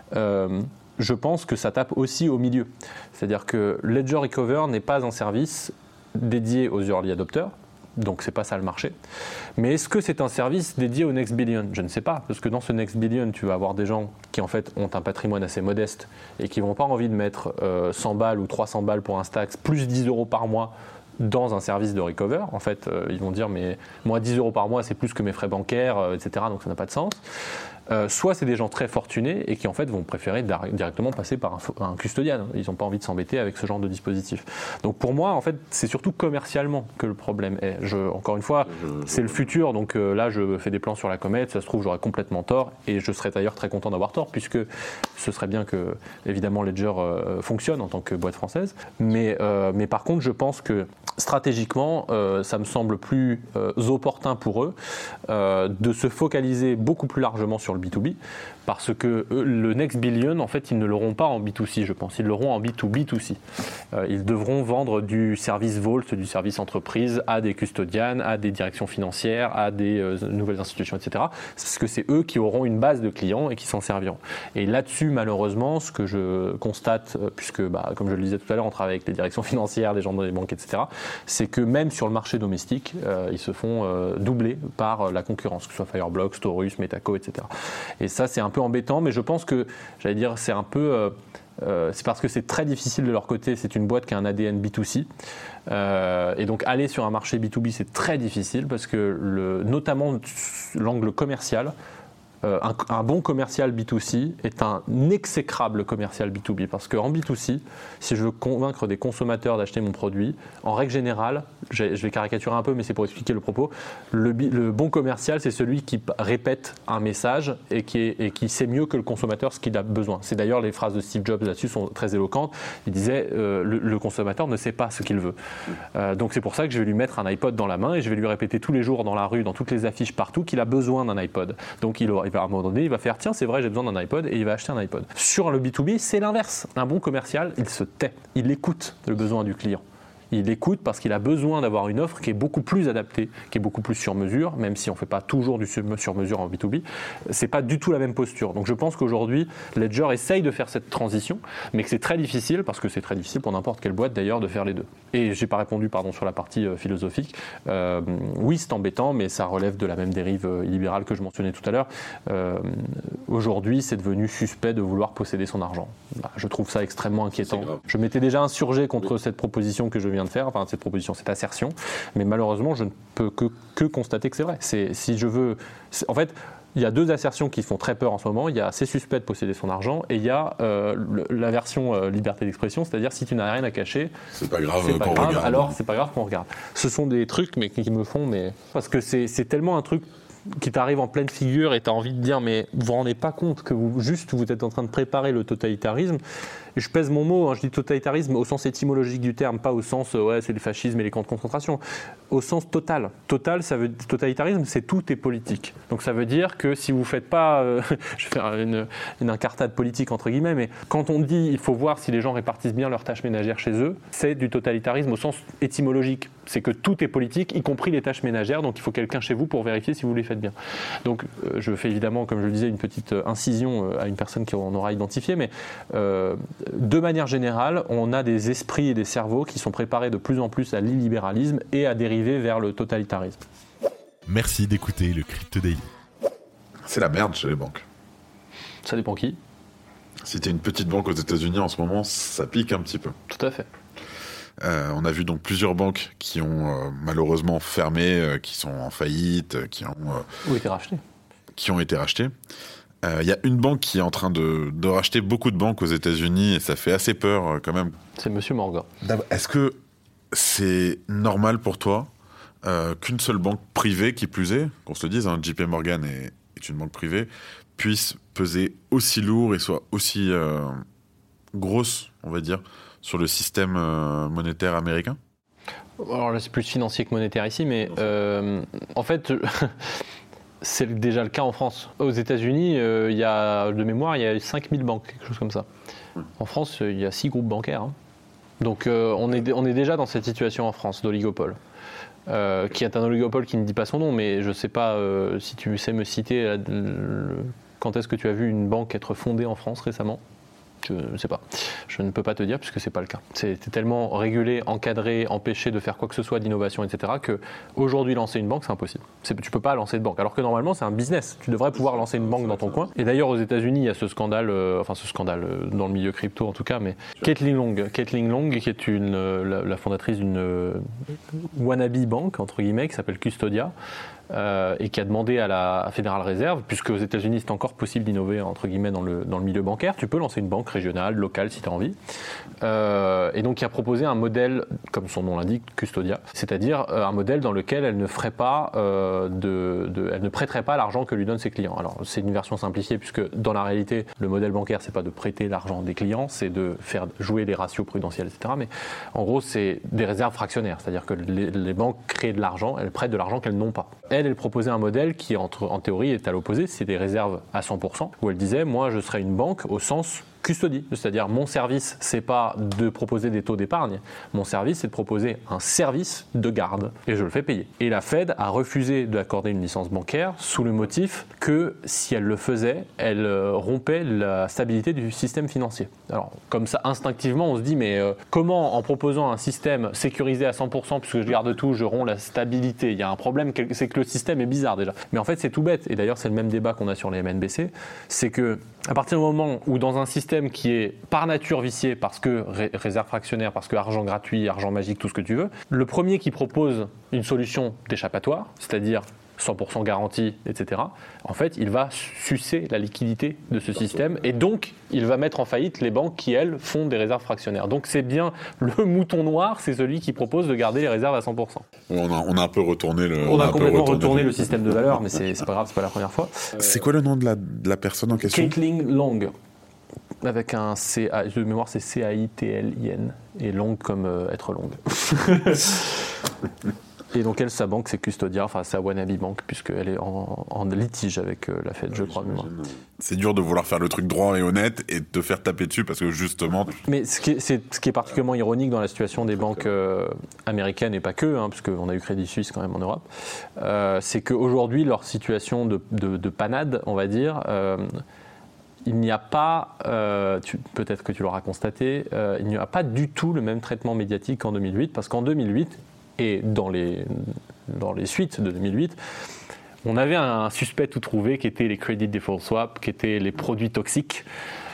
je pense que ça tape aussi au milieu. C'est-à-dire que Ledger Recover n'est pas un service dédié aux early adopters, donc c'est pas ça le marché. Mais est-ce que c'est un service dédié au next billion ? Je ne sais pas, parce que dans ce next billion, tu vas avoir des gens qui en fait ont un patrimoine assez modeste et qui n'ont pas envie de mettre 100 balles ou 300 balles pour un Stax, plus 10 euros par mois dans un service de recover. En fait, ils vont dire mais moi 10 euros par mois c'est plus que mes frais bancaires, etc. Donc ça n'a pas de sens. Soit c'est des gens très fortunés et qui en fait vont préférer directement passer par un custodian. Ils n'ont pas envie de s'embêter avec ce genre de dispositif. Donc pour moi, en fait, c'est surtout commercialement que le problème est. Encore une fois, c'est le futur. Donc là, je fais des plans sur la comète. Ça se trouve, j'aurais complètement tort. Et je serais d'ailleurs très content d'avoir tort, puisque ce serait bien que, évidemment, Ledger fonctionne en tant que boîte française. Mais par contre, je pense que stratégiquement, ça me semble plus opportun pour eux de se focaliser beaucoup plus largement sur le B2B, parce que le next billion, en fait, ils ne l'auront pas en B2C, je pense. Ils l'auront en B2B2C. Ils devront vendre du service Vault, du service entreprise à des custodians, à des directions financières, à des nouvelles institutions, etc. Parce que c'est eux qui auront une base de clients et qui s'en serviront. Et là-dessus, malheureusement, ce que je constate, puisque, comme je le disais tout à l'heure, on travaille avec les directions financières, des gens dans les banques, etc., c'est que même sur le marché domestique, ils se font doubler par la concurrence, que ce soit Fireblock, Storus, Metaco, etc. Et ça, c'est un peu embêtant, mais je pense que, j'allais dire, c'est un peu... c'est parce que c'est très difficile de leur côté, c'est une boîte qui a un ADN B2C. Et donc aller sur un marché B2B, c'est très difficile parce que notamment l'angle commercial, un bon commercial B2C est un exécrable commercial B2B, parce qu'en B2C, si je veux convaincre des consommateurs d'acheter mon produit, en règle générale, je vais caricaturer un peu, mais c'est pour expliquer le propos, le bon commercial, c'est celui qui répète un message et qui sait mieux que le consommateur ce qu'il a besoin. C'est d'ailleurs, les phrases de Steve Jobs là-dessus sont très éloquentes. Il disait le consommateur ne sait pas ce qu'il veut. Donc c'est pour ça que je vais lui mettre un iPod dans la main et je vais lui répéter tous les jours dans la rue, dans toutes les affiches partout, qu'il a besoin d'un iPod. Donc à un moment donné, il va faire tiens, c'est vrai, j'ai besoin d'un iPod, et il va acheter un iPod. Sur le B2B, c'est l'inverse. Un bon commercial, il se tait, il écoute le besoin du client. Il écoute parce qu'il a besoin d'avoir une offre qui est beaucoup plus adaptée, qui est beaucoup plus sur mesure, même si on ne fait pas toujours du sur mesure en B2B. C'est pas du tout la même posture. Donc je pense qu'aujourd'hui, Ledger essaye de faire cette transition, mais que c'est très difficile, parce que c'est très difficile pour n'importe quelle boîte d'ailleurs de faire les deux. Et j'ai pas répondu, sur la partie philosophique. Oui, c'est embêtant, mais ça relève de la même dérive illibérale que je mentionnais tout à l'heure. Aujourd'hui, c'est devenu suspect de vouloir posséder son argent. Je trouve ça extrêmement inquiétant. Je m'étais déjà insurgé contre cette proposition que je viens de faire, cette assertion, mais malheureusement je ne peux que constater que c'est vrai. En fait, Il y a 2 assertions qui font très peur en ce moment. Il y a c'est suspect de posséder son argent et il y a la version liberté d'expression, c'est-à-dire si tu n'as rien à cacher, c'est pas grave qu'on regarde. Alors c'est pas grave qu'on regarde. Ce sont des trucs mais qui me font parce que c'est tellement un truc qui t'arrive en pleine figure et tu as envie de dire mais vous vous rendez pas compte que vous êtes en train de préparer le totalitarisme. Et je pèse mon mot, je dis totalitarisme au sens étymologique du terme, pas au sens c'est le fascisme et les camps de concentration, au sens total. Totalitarisme, c'est tout est politique. Donc ça veut dire que si vous faites pas, je vais faire une incartade politique entre guillemets, mais quand on dit il faut voir si les gens répartissent bien leurs tâches ménagères chez eux, c'est du totalitarisme au sens étymologique. C'est que tout est politique, y compris les tâches ménagères, donc il faut quelqu'un chez vous pour vérifier si vous les faites bien. Donc je fais évidemment, comme je le disais, une petite incision à une personne qu'on aura identifiée, mais de manière générale, on a des esprits et des cerveaux qui sont préparés de plus en plus à l'illibéralisme et à dériver vers le totalitarisme. Merci d'écouter le Crypto Daily. C'est la merde chez les banques. Ça dépend qui. Si t'es une petite banque aux États-Unis en ce moment, ça pique un petit peu. Tout à fait. On a vu donc plusieurs banques qui ont malheureusement fermé, qui sont en faillite, qui ont été rachetées. Il y a une banque qui est en train de racheter beaucoup de banques aux États-Unis et ça fait assez peur quand même. C'est Monsieur Morgan. Est-ce que c'est normal pour toi qu'une seule banque privée, qui plus est, qu'on se le dise, JP Morgan est une banque privée, puisse peser aussi lourd et soit aussi grosse, on va dire, sur le système monétaire américain ? Alors là, c'est plus financier que monétaire ici, mais en fait... C'est déjà le cas en France. Aux États-Unis, il y a 5000 banques, quelque chose comme ça. En France, il y a 6 groupes bancaires. Hein. Donc on est déjà dans cette situation en France d'oligopole. Qui est un oligopole qui ne dit pas son nom, mais je ne sais pas si tu sais me citer quand est-ce que tu as vu une banque être fondée en France récemment ? Je ne sais pas. Je ne peux pas te dire puisque ce n'est pas le cas. C'est tellement régulé, encadré, empêché de faire quoi que ce soit d'innovation, etc. qu'aujourd'hui, lancer une banque, c'est impossible. Tu ne peux pas lancer de banque. Alors que normalement, c'est un business. Tu devrais pouvoir lancer une banque dans ton coin. Et d'ailleurs, aux États-Unis, il y a ce scandale dans le milieu crypto en tout cas, mais Caitlin Long, qui est la fondatrice d'une wannabe banque, entre guillemets, qui s'appelle Custodia, et qui a demandé à la Fédérale Réserve, puisque aux États-Unis c'est encore possible d'innover entre guillemets dans le milieu bancaire, tu peux lancer une banque régionale, locale si tu as envie, et donc qui a proposé un modèle, comme son nom l'indique, Custodia, c'est-à-dire un modèle dans lequel elle ne ferait pas elle ne prêterait pas l'argent que lui donnent ses clients. Alors c'est une version simplifiée puisque dans la réalité le modèle bancaire c'est pas de prêter l'argent des clients, c'est de faire jouer les ratios prudentiels, etc. Mais en gros c'est des réserves fractionnaires, c'est-à-dire que les banques créent de l'argent, elles prêtent de l'argent qu'elles n'ont pas. Elle proposait un modèle qui, en théorie, est à l'opposé, c'est des réserves à 100%, où elle disait, moi, je serais une banque au sens custodie, c'est-à-dire mon service, c'est pas de proposer des taux d'épargne, mon service, c'est de proposer un service de garde, et je le fais payer. Et la Fed a refusé d'accorder une licence bancaire sous le motif que si elle le faisait, elle rompait la stabilité du système financier. Alors, comme ça, instinctivement, on se dit, mais comment, en proposant un système sécurisé à 100%, puisque je garde tout, je romps la stabilité? Il y a un problème, c'est que le système est bizarre déjà. Mais en fait, c'est tout bête, et d'ailleurs, c'est le même débat qu'on a sur les MNBC, c'est que à partir du moment où dans un système qui est par nature vicié parce que réserve fractionnaire, parce que argent gratuit, argent magique, tout ce que tu veux, le premier qui propose une solution d'échappatoire, c'est-à-dire 100% garantie, etc., en fait, il va sucer la liquidité de ce système et donc il va mettre en faillite les banques qui, elles, font des réserves fractionnaires. Donc c'est bien le mouton noir, c'est celui qui propose de garder les réserves à 100%. On a un peu retourné le... On a complètement retourné le système de valeur, mais c'est pas grave, c'est pas la première fois. C'est quoi le nom de la personne en question ? Caitlin Long. Avec un C, de mémoire c'est C-A-I-T-L-I-N, et long comme être longue. Et donc elle, sa banque c'est Custodia, enfin sa wannabe banque, puisqu'elle est en litige avec la Fed, je crois. De mémoire. C'est dur de vouloir faire le truc droit et honnête et de te faire taper dessus parce que justement... Mais ce qui est particulièrement ironique dans la situation des banques américaines, et pas que, hein, puisqu'on a eu Crédit Suisse quand même en Europe, c'est qu'aujourd'hui leur situation de panade, on va dire... il n'y a pas, peut-être que tu l'auras constaté, il n'y a pas du tout le même traitement médiatique qu'en 2008, parce qu'en 2008, et dans les suites de 2008, on avait un suspect tout trouvé qui était les Credit Default Swap, qui étaient les produits toxiques,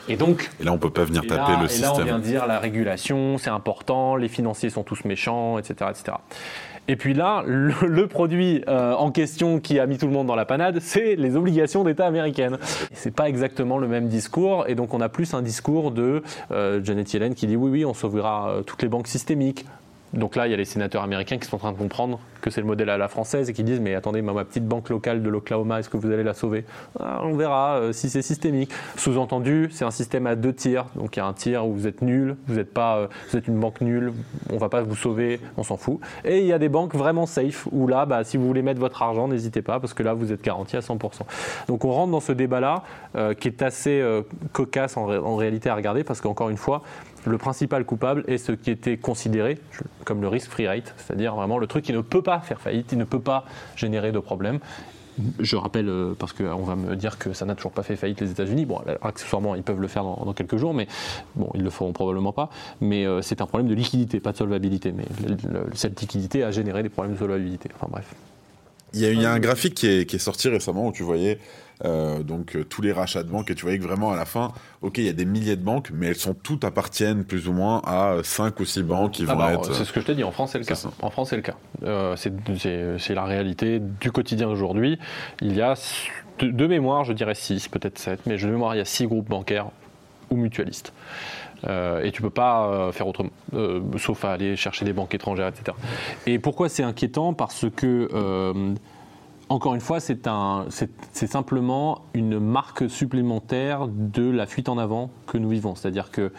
Et donc, Et là, on peut pas venir taper le système. Et là, on vient dire la régulation, c'est important, les financiers sont tous méchants, etc., etc. Et puis là, le produit en question qui a mis tout le monde dans la panade, c'est les obligations d'État américaines. Et c'est pas exactement le même discours, et donc on a plus un discours de Janet Yellen qui dit oui, on sauvera toutes les banques systémiques. Donc là, il y a les sénateurs américains qui sont en train de comprendre que c'est le modèle à la française et qui disent mais attendez, ma petite banque locale de l'Oklahoma, est-ce que vous allez la sauver ? On verra si c'est systémique. Sous-entendu, c'est un système à 2 tiers. Donc il y a un tiers où vous êtes nul, vous êtes une banque nulle, on va pas vous sauver, on s'en fout. Et il y a des banques vraiment safe où là, si vous voulez mettre votre argent, n'hésitez pas parce que là, vous êtes garanti à 100%. Donc on rentre dans ce débat-là qui est assez cocasse en réalité à regarder parce qu'encore une fois, le principal coupable est ce qui était considéré comme le risk-free rate, c'est-à-dire vraiment le truc qui ne peut pas faire faillite, il ne peut pas générer de problème. Je rappelle, parce qu'on va me dire que ça n'a toujours pas fait faillite les États-Unis. Bon, accessoirement, ils peuvent le faire dans quelques jours, mais bon, ils le feront probablement pas. Mais c'est un problème de liquidité, pas de solvabilité. Mais cette liquidité a généré des problèmes de solvabilité. Enfin bref. Il y a un graphique qui est sorti récemment où tu voyais tous les rachats de banques et tu voyais que vraiment à la fin, ok, il y a des milliers de banques, mais elles sont toutes appartiennent plus ou moins à 5 ou 6 banques qui vont être... C'est ce que je t'ai dit, en France c'est le cas. En France c'est le cas. C'est la réalité du quotidien d'aujourd'hui. Il y a de mémoire, je dirais 6, peut-être 7, mais de mémoire il y a 6 groupes bancaires ou mutualistes. Et tu peux pas faire autrement, sauf à aller chercher des banques étrangères, etc. Et pourquoi c'est inquiétant ? Parce que, encore une fois, c'est simplement une marque supplémentaire de la fuite en avant que nous vivons. C'est-à-dire que,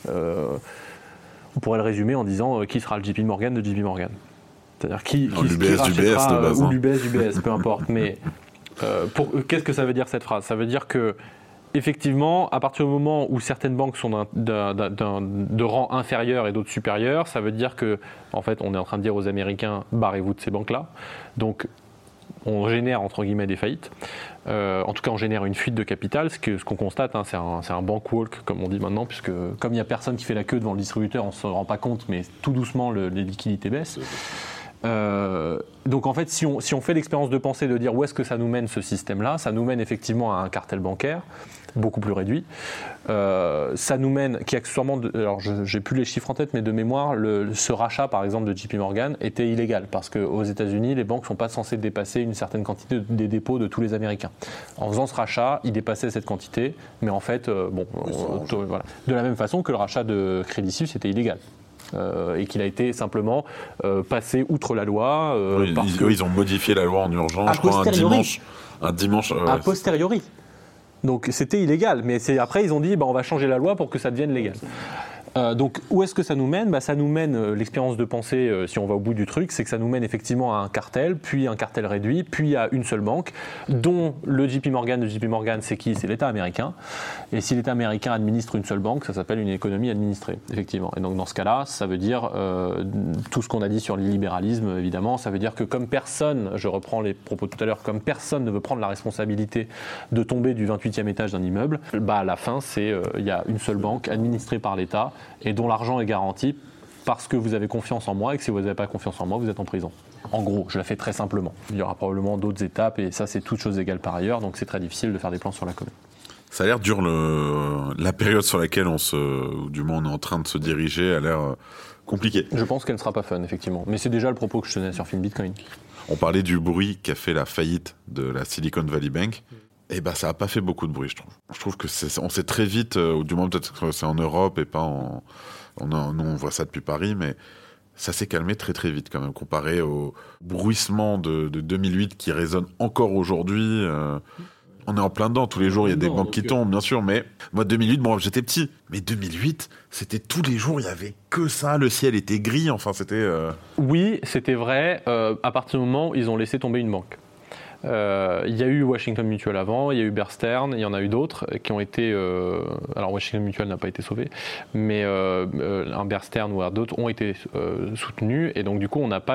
on pourrait le résumer en disant qui sera le JP Morgan de JP Morgan. C'est-à-dire qui rachètera, ou l'UBS, peu importe. Mais qu'est-ce que ça veut dire cette phrase ? Ça veut dire que effectivement, à partir du moment où certaines banques sont de rang inférieur et d'autres supérieurs, ça veut dire que, en fait, on est en train de dire aux Américains, barrez-vous de ces banques-là. Donc, on génère, entre guillemets, des faillites. En tout cas, on génère une fuite de capital. Ce qu'on constate, c'est un bank walk, comme on dit maintenant, puisque comme il n'y a personne qui fait la queue devant le distributeur, on ne se rend pas compte, mais tout doucement, les liquidités baissent. Donc en fait, si on fait l'expérience de pensée de dire où est-ce que ça nous mène ce système-là, ça nous mène effectivement à un cartel bancaire beaucoup plus réduit. Ça nous mène, qui accessoirement, alors j'ai plus les chiffres en tête, mais de mémoire, ce rachat par exemple de JP Morgan était illégal parce qu'aux États-Unis, les banques ne sont pas censées dépasser une certaine quantité des dépôts de tous les Américains. En faisant ce rachat, ils dépassaient cette quantité, mais en fait, voilà. De la même façon que le rachat de Crédit Suisse était illégal. Et qu'il a été simplement passé outre la loi. Ils ont modifié la loi en urgence, je crois, un dimanche. A posteriori. Donc c'était illégal, mais après ils ont dit on va changer la loi pour que ça devienne légal. Donc où est-ce que ça nous mène ? Ça nous mène, l'expérience de pensée, si on va au bout du truc, c'est que ça nous mène effectivement à un cartel, puis un cartel réduit, puis à une seule banque, dont le JP Morgan c'est qui ? C'est l'État américain. Et si l'État américain administre une seule banque, ça s'appelle une économie administrée, effectivement. Et donc dans ce cas-là, ça veut dire tout ce qu'on a dit sur l'illibéralisme, évidemment, ça veut dire que comme personne, je reprends les propos de tout à l'heure, comme personne ne veut prendre la responsabilité de tomber du 28e étage d'un immeuble, à la fin, il y a une seule banque administrée par l'État, et dont l'argent est garanti parce que vous avez confiance en moi et que si vous n'avez pas confiance en moi, vous êtes en prison. En gros, je la fais très simplement. Il y aura probablement d'autres étapes et ça, c'est toutes choses égales par ailleurs, donc c'est très difficile de faire des plans sur la comète. Ça a l'air dur, la période sur laquelle on est en train de se diriger a l'air compliquée. Je pense qu'elle ne sera pas fun, effectivement. Mais c'est déjà le propos que je tenais sur Film Bitcoin. On parlait du bruit qu'a fait la faillite de la Silicon Valley Bank. Et ça n'a pas fait beaucoup de bruit, je trouve. Je trouve que on s'est très vite, ou du moins peut-être que c'est en Europe et pas nous on voit ça depuis Paris, mais ça s'est calmé très très vite quand même, comparé au bruissement de 2008 qui résonne encore aujourd'hui. On est en plein dedans, tous les jours il y a des banques qui tombent, bien sûr, mais moi 2008, j'étais petit, mais 2008, c'était tous les jours, il y avait que ça, le ciel était gris, enfin c'était... Oui, c'était vrai, à partir du moment où ils ont laissé tomber une banque. Il y a eu Washington Mutual avant, il y a eu Bear Stearns, il y en a eu d'autres qui ont été... alors Washington Mutual n'a pas été sauvé, mais un Bear Stearns ou d'autres ont été soutenus et donc du coup on a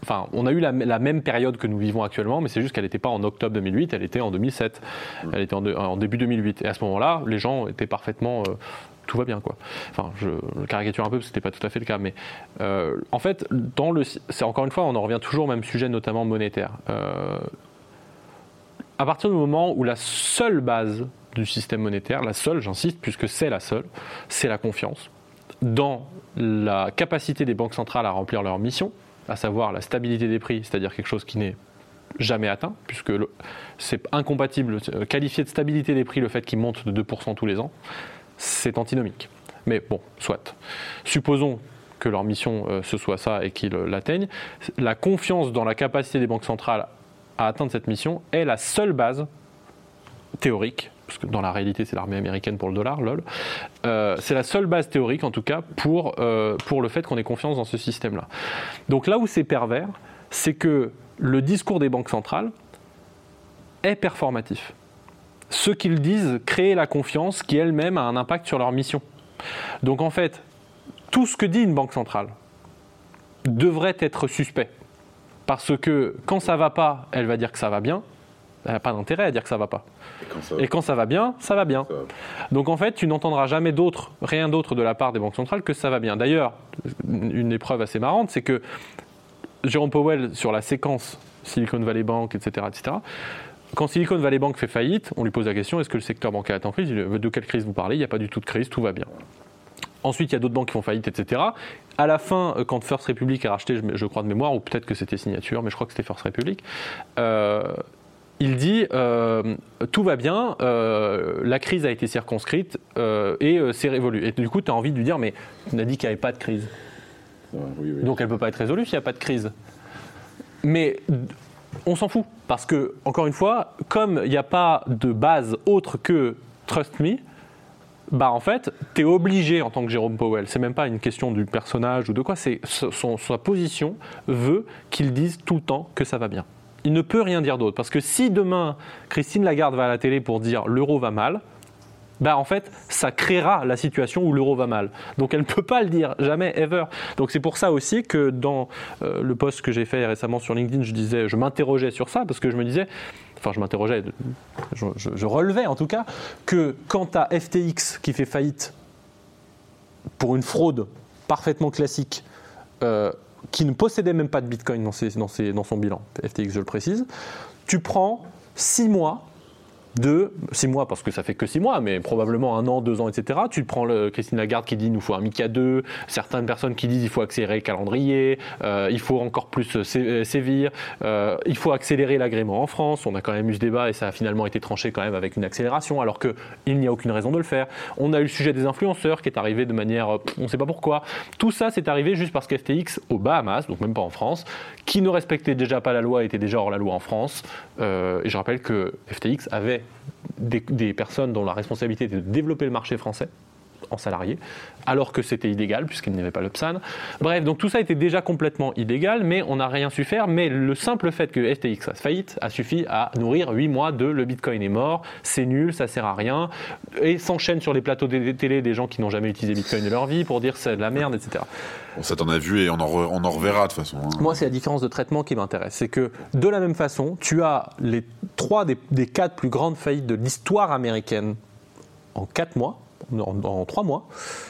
eu la même période que nous vivons actuellement, mais c'est juste qu'elle n'était pas en octobre 2008, elle était en 2007, elle était en début 2008 et à ce moment-là les gens étaient parfaitement... tout va bien quoi. Enfin, je caricature un peu parce que c'était pas tout à fait le cas, mais en fait, c'est encore une fois, on en revient toujours au même sujet, notamment monétaire. À partir du moment où la seule base du système monétaire, la seule, j'insiste, puisque c'est la seule, c'est la confiance dans la capacité des banques centrales à remplir leur mission, à savoir la stabilité des prix, c'est-à-dire quelque chose qui n'est jamais atteint, puisque c'est incompatible. Qualifier de stabilité des prix le fait qu'ils montent de 2% tous les ans, c'est antinomique. Mais bon, soit. Supposons que leur mission ce soit ça et qu'ils l'atteignent. La confiance dans la capacité des banques centrales à atteindre cette mission est la seule base théorique, parce que dans la réalité c'est l'armée américaine pour le dollar, lol. C'est la seule base théorique en tout cas pour le fait qu'on ait confiance dans ce système-là. Donc là où c'est pervers, c'est que le discours des banques centrales est performatif. Ce qu'ils disent crée la confiance qui elle-même a un impact sur leur mission. Donc en fait, tout ce que dit une banque centrale devrait être suspect. Parce que quand ça ne va pas, elle va dire que ça va bien. Elle n'a pas d'intérêt à dire que ça ne va pas. Et quand ça va bien, ça va bien. Donc en fait, tu n'entendras jamais rien d'autre de la part des banques centrales que ça va bien. D'ailleurs, une épreuve assez marrante, c'est que Jérôme Powell, sur la séquence Silicon Valley Bank, etc., quand Silicon Valley Bank fait faillite, on lui pose la question, est-ce que le secteur bancaire est en crise ? Il dit, de quelle crise vous parlez ? Il n'y a pas du tout de crise, tout va bien. Ensuite, il y a d'autres banques qui font faillite, etc. À la fin, quand First Republic est racheté, je crois de mémoire, ou peut-être que c'était Signature, mais je crois que c'était First Republic, il dit tout va bien, la crise a été circonscrite et c'est révolu. Et du coup, tu as envie de lui dire, mais on a dit qu'il n'y avait pas de crise. Oui. Donc elle ne peut pas être résolue s'il n'y a pas de crise. Mais on s'en fout, parce que, encore une fois, comme il n'y a pas de base autre que Trust Me, bah en fait, tu es obligé en tant que Jérôme Powell, c'est même pas une question du personnage ou de quoi, c'est sa position veut qu'il dise tout le temps que ça va bien. Il ne peut rien dire d'autre, parce que si demain Christine Lagarde va à la télé pour dire l'euro va mal, bah en fait, ça créera la situation où l'euro va mal. Donc elle ne peut pas le dire, jamais, ever. Donc c'est pour ça aussi que dans le post que j'ai fait récemment sur LinkedIn, je m'interrogeais sur ça, parce que je me disais, je relevais en tout cas, que quand tu as FTX qui fait faillite pour une fraude parfaitement classique, qui ne possédait même pas de Bitcoin dans son bilan, FTX je le précise, tu prends 6 mois parce que ça fait que 6 mois, mais probablement 1 an, 2 ans, etc. Tu prends Christine Lagarde qui dit il nous faut un MiCA 2, certaines personnes qui disent il faut accélérer le calendrier, il faut encore plus sévir, il faut accélérer l'agrément en France. On a quand même eu ce débat et ça a finalement été tranché quand même avec une accélération, alors qu'il n'y a aucune raison de le faire. On a eu le sujet des influenceurs qui est arrivé de manière, on ne sait pas pourquoi. Tout ça c'est arrivé juste parce qu'FTX aux Bahamas, donc même pas en France, qui ne respectait déjà pas la loi, était déjà hors la loi en France. Et je rappelle que FTX avait des personnes dont la responsabilité était de développer le marché français en salariés, alors que c'était illégal puisqu'il n'y avait pas l'UPSAN. Bref, donc tout ça était déjà complètement illégal, mais on n'a rien su faire. Mais le simple fait que FTX fasse faillite a suffi à nourrir 8 mois de le Bitcoin est mort, c'est nul, ça sert à rien, et s'enchaînent sur les plateaux de télé des gens qui n'ont jamais utilisé Bitcoin de leur vie pour dire c'est de la merde, etc. Bon, ça t'en a vu et on en reverra de toute façon. Hein. Moi, c'est la différence de traitement qui m'intéresse. C'est que de la même façon, tu as les 3 des 4 plus grandes faillites de l'histoire américaine en 4 mois, en 3 mois,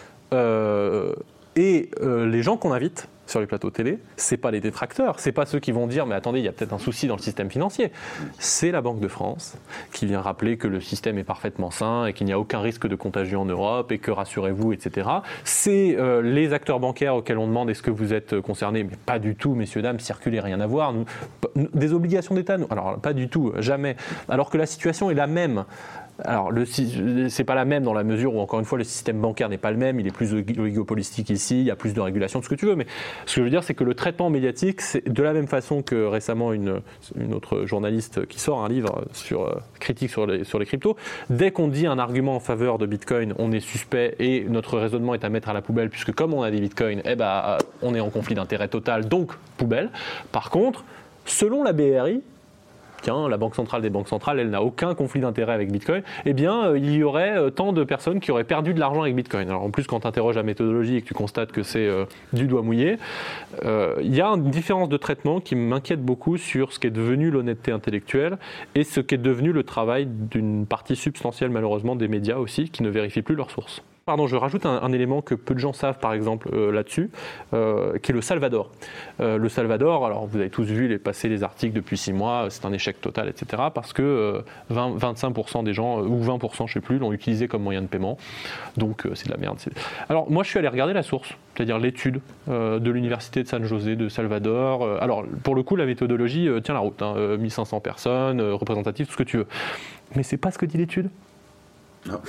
et les gens qu'on invite sur les plateaux télé, c'est pas les détracteurs, c'est pas ceux qui vont dire mais attendez, il y a peut-être un souci dans le système financier. C'est la Banque de France qui vient rappeler que le système est parfaitement sain et qu'il n'y a aucun risque de contagion en Europe et que rassurez-vous, etc. C'est les acteurs bancaires auxquels on demande est-ce que vous êtes concernés, mais pas du tout, messieurs, dames, circulez, rien à voir. Des obligations d'État, alors pas du tout, jamais. Alors que la situation est la même. Alors, c'est pas la même dans la mesure où, encore une fois, le système bancaire n'est pas le même, il est plus oligopolistique ici, il y a plus de régulation, tout ce que tu veux, mais ce que je veux dire, c'est que le traitement médiatique, c'est de la même façon que récemment une autre journaliste qui sort un livre critique sur les cryptos, dès qu'on dit un argument en faveur de Bitcoin, on est suspect et notre raisonnement est à mettre à la poubelle, puisque comme on a des Bitcoins, on est en conflit d'intérêt total, donc poubelle. Par contre, selon la BRI, la Banque centrale des banques centrales, elle n'a aucun conflit d'intérêt avec Bitcoin, eh bien, il y aurait tant de personnes qui auraient perdu de l'argent avec Bitcoin. Alors en plus, quand tu interroges la méthodologie et que tu constates que c'est du doigt mouillé, il y a une différence de traitement qui m'inquiète beaucoup sur ce qu'est devenu l'honnêteté intellectuelle et ce qu'est devenu le travail d'une partie substantielle, malheureusement, des médias aussi, qui ne vérifient plus leurs sources. Pardon, je rajoute un élément que peu de gens savent, par exemple, là-dessus, qui est le Salvador. Le Salvador, alors vous avez tous vu passer les articles depuis 6 mois, c'est un échec total, etc. Parce que 25% des gens, ou 20%, je ne sais plus, l'ont utilisé comme moyen de paiement. Donc c'est de la merde. Alors moi, je suis allé regarder la source, c'est-à-dire l'étude de l'université de San José de Salvador. Alors pour le coup, la méthodologie tient la route, 1500 personnes, représentatives, tout ce que tu veux. Mais c'est pas ce que dit l'étude. Non.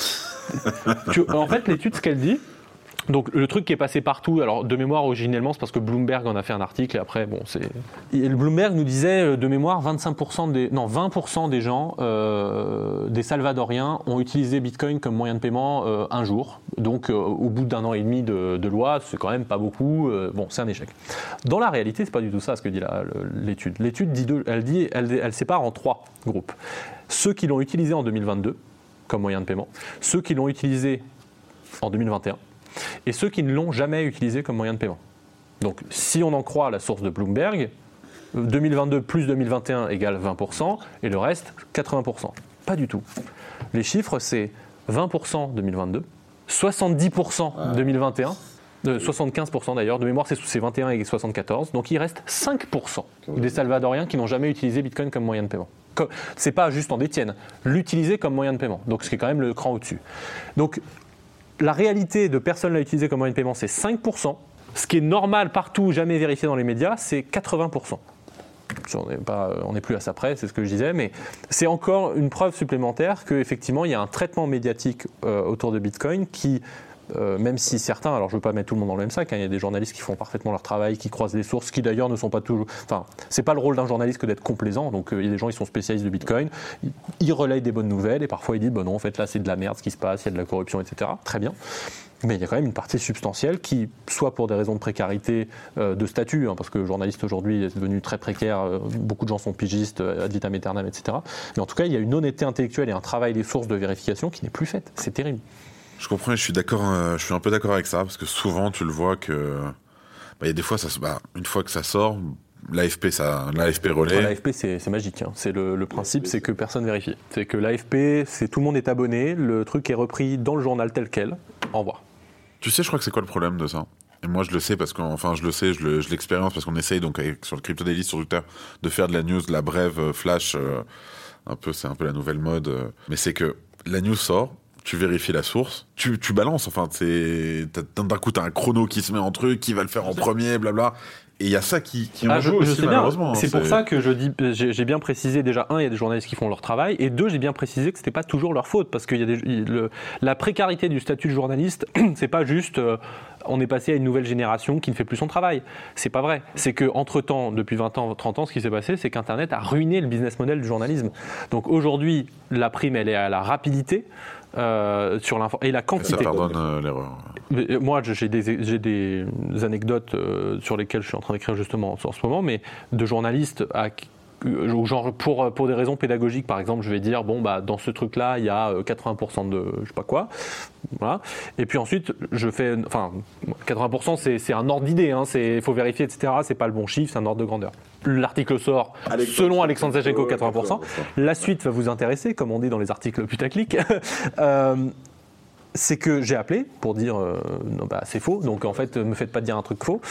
En fait, l'étude, ce qu'elle dit, donc le truc qui est passé partout, alors de mémoire originellement, c'est parce que Bloomberg en a fait un article et après, bon, c'est. Et le Bloomberg nous disait de mémoire 20% des gens, des Salvadoriens, ont utilisé Bitcoin comme moyen de paiement un jour. Donc au bout d'1 an et demi de loi, c'est quand même pas beaucoup. Bon, c'est un échec. Dans la réalité, c'est pas du tout ça ce que dit l'étude. L'étude dit elle sépare en 3 groupes. Ceux qui l'ont utilisé en 2022 comme moyen de paiement, ceux qui l'ont utilisé en 2021 et ceux qui ne l'ont jamais utilisé comme moyen de paiement. Donc si on en croit la source de Bloomberg, 2022 plus 2021 égale 20% et le reste 80%. Pas du tout. Les chiffres c'est 20% 2022, 70% 2021, 75% d'ailleurs, de mémoire c'est 21 et 74, donc il reste 5% des Salvadoriens qui n'ont jamais utilisé Bitcoin comme moyen de paiement. C'est pas juste en détiennent, l'utiliser comme moyen de paiement, donc ce qui est quand même le cran au-dessus. Donc la réalité de personnes l'a utilisé comme moyen de paiement c'est 5%, ce qui est normal partout, jamais vérifié dans les médias, c'est 80%. On n'est plus à ça près, c'est ce que je disais, mais c'est encore une preuve supplémentaire qu'effectivement il y a un traitement médiatique autour de Bitcoin qui, même si certains, alors je ne veux pas mettre tout le monde dans le même sac, il y a des journalistes qui font parfaitement leur travail, qui croisent les sources, qui d'ailleurs ne sont pas toujours. Enfin, c'est pas le rôle d'un journaliste que d'être complaisant. Donc il y a des gens qui sont spécialistes de Bitcoin, ils relayent des bonnes nouvelles et parfois ils disent non, en fait là c'est de la merde ce qui se passe, il y a de la corruption, etc. Très bien. Mais il y a quand même une partie substantielle qui, soit pour des raisons de précarité, de statut, parce que le journaliste aujourd'hui est devenu très précaire, beaucoup de gens sont pigistes, ad vitam aeternam, etc. Mais en tout cas, il y a une honnêteté intellectuelle et un travail des sources de vérification qui n'est plus fait. C'est terrible. Je comprends et je suis d'accord. Je suis un peu d'accord avec ça parce que souvent tu le vois que il y a des fois une fois que ça sort, l'AFP relaie. L'AFP c'est magique. C'est le principe, c'est que personne vérifie. C'est que l'AFP, tout le monde est abonné, le truc est repris dans le journal tel quel. Au revoir. Tu sais, je crois que c'est quoi le problème de ça? Et moi, je le sais parce je l'expérience parce qu'on essaye donc sur le Crypto Daily sur Twitter de faire de la news, de la brève flash. C'est un peu la nouvelle mode. Mais c'est que la news sort. Tu vérifies la source, tu balances, d'un coup t'as un chrono qui se met en truc, qui va le faire en premier, blabla. Et il y a ça qui en joue aussi, malheureusement. C'est pour ça que je dis, j'ai bien précisé déjà, il y a des journalistes qui font leur travail, et 2, j'ai bien précisé que c'était pas toujours leur faute, parce que la précarité du statut de journaliste, c'est pas juste, on est passé à une nouvelle génération qui ne fait plus son travail. C'est pas vrai. C'est que entre-temps, depuis 20 ans, 30 ans, ce qui s'est passé, c'est qu'Internet a ruiné le business model du journalisme. Donc aujourd'hui, la prime, elle est à la rapidité, sur l'info et la quantité. Et ça pardonne l'erreur. Moi, j'ai des anecdotes sur lesquelles je suis en train d'écrire justement en ce moment, mais de journalistes genre pour des raisons pédagogiques, par exemple, je vais dire dans ce truc-là, il y a 80% de je sais pas quoi, voilà. Et puis ensuite, je fais, 80%, c'est un ordre d'idée, il faut vérifier, etc. C'est pas le bon chiffre, c'est un ordre de grandeur. L'article sort selon Alexandre Zacharenko 80%. La suite va vous intéresser, comme on dit dans les articles putaclic. C'est que j'ai appelé pour dire c'est faux, donc en fait, me faites pas dire un truc faux.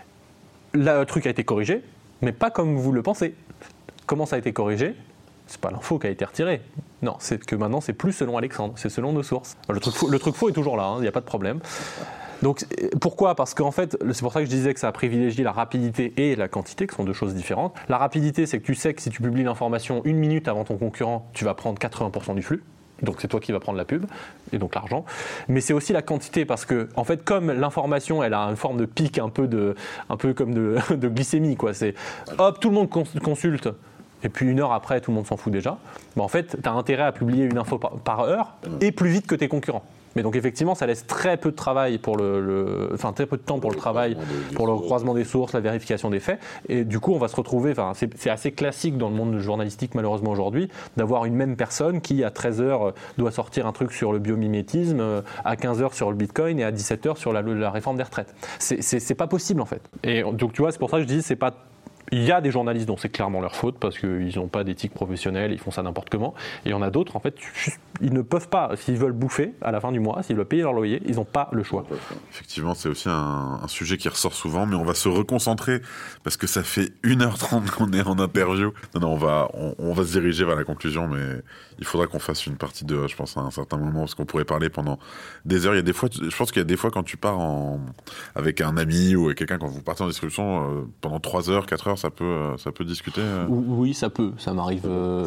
Le truc a été corrigé, mais pas comme vous le pensez. Comment ça a été corrigé? C'est pas l'info qui a été retirée. Non, c'est que maintenant c'est plus selon Alexandre, c'est selon nos sources. Le truc faux est toujours là, il n'y a pas de problème. Donc pourquoi? Parce qu'en fait, c'est pour ça que je disais que ça a privilégié la rapidité et la quantité, qui sont deux choses différentes. La rapidité, c'est que tu sais que si tu publies l'information 1 minute avant ton concurrent, tu vas prendre 80% du flux. Donc c'est toi qui vas prendre la pub et donc l'argent. Mais c'est aussi la quantité parce que en fait comme l'information elle a une forme de pic un peu comme de glycémie quoi. C'est hop tout le monde consulte et puis 1 heure après tout le monde s'en fout déjà. En fait tu as intérêt à publier une info par heure et plus vite que tes concurrents. Mais donc effectivement, ça laisse très peu de travail très peu de temps pour le travail, pour le croisement des sources, la vérification des faits. Et du coup, on va se retrouver, c'est assez classique dans le monde journalistique malheureusement aujourd'hui, d'avoir une même personne qui à 13h doit sortir un truc sur le biomimétisme, à 15h sur le Bitcoin et à 17h sur la réforme des retraites. C'est pas possible en fait. Et donc tu vois, c'est pour ça que je dis, Il y a des journalistes dont c'est clairement leur faute parce qu'ils n'ont pas d'éthique professionnelle, ils font ça n'importe comment. Et il y en a d'autres, en fait, ils ne peuvent pas. S'ils veulent bouffer à la fin du mois, s'ils veulent payer leur loyer, ils n'ont pas le choix. Effectivement, c'est aussi un sujet qui ressort souvent, mais on va se reconcentrer parce que ça fait 1h30 qu'on est en interview. Non, on va se diriger vers la conclusion, mais il faudra qu'on fasse une partie 2, je pense, à un certain moment, parce qu'on pourrait parler pendant des heures. Il y a des fois, je pense qu'il y a des fois quand tu pars avec un ami ou avec quelqu'un, quand vous partez en discussion, pendant 3 heures, 4 heures, ça peut discuter. Oui, ça m'arrive.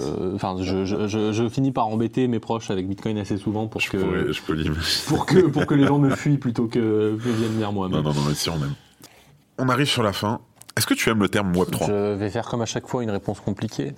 Je finis par embêter mes proches avec Bitcoin assez souvent pour que les gens me fuient plutôt que viennent vers moi. Non, ici on aime. On arrive sur la fin. Est-ce que tu aimes le terme Web3 ? Je vais faire comme à chaque fois une réponse compliquée.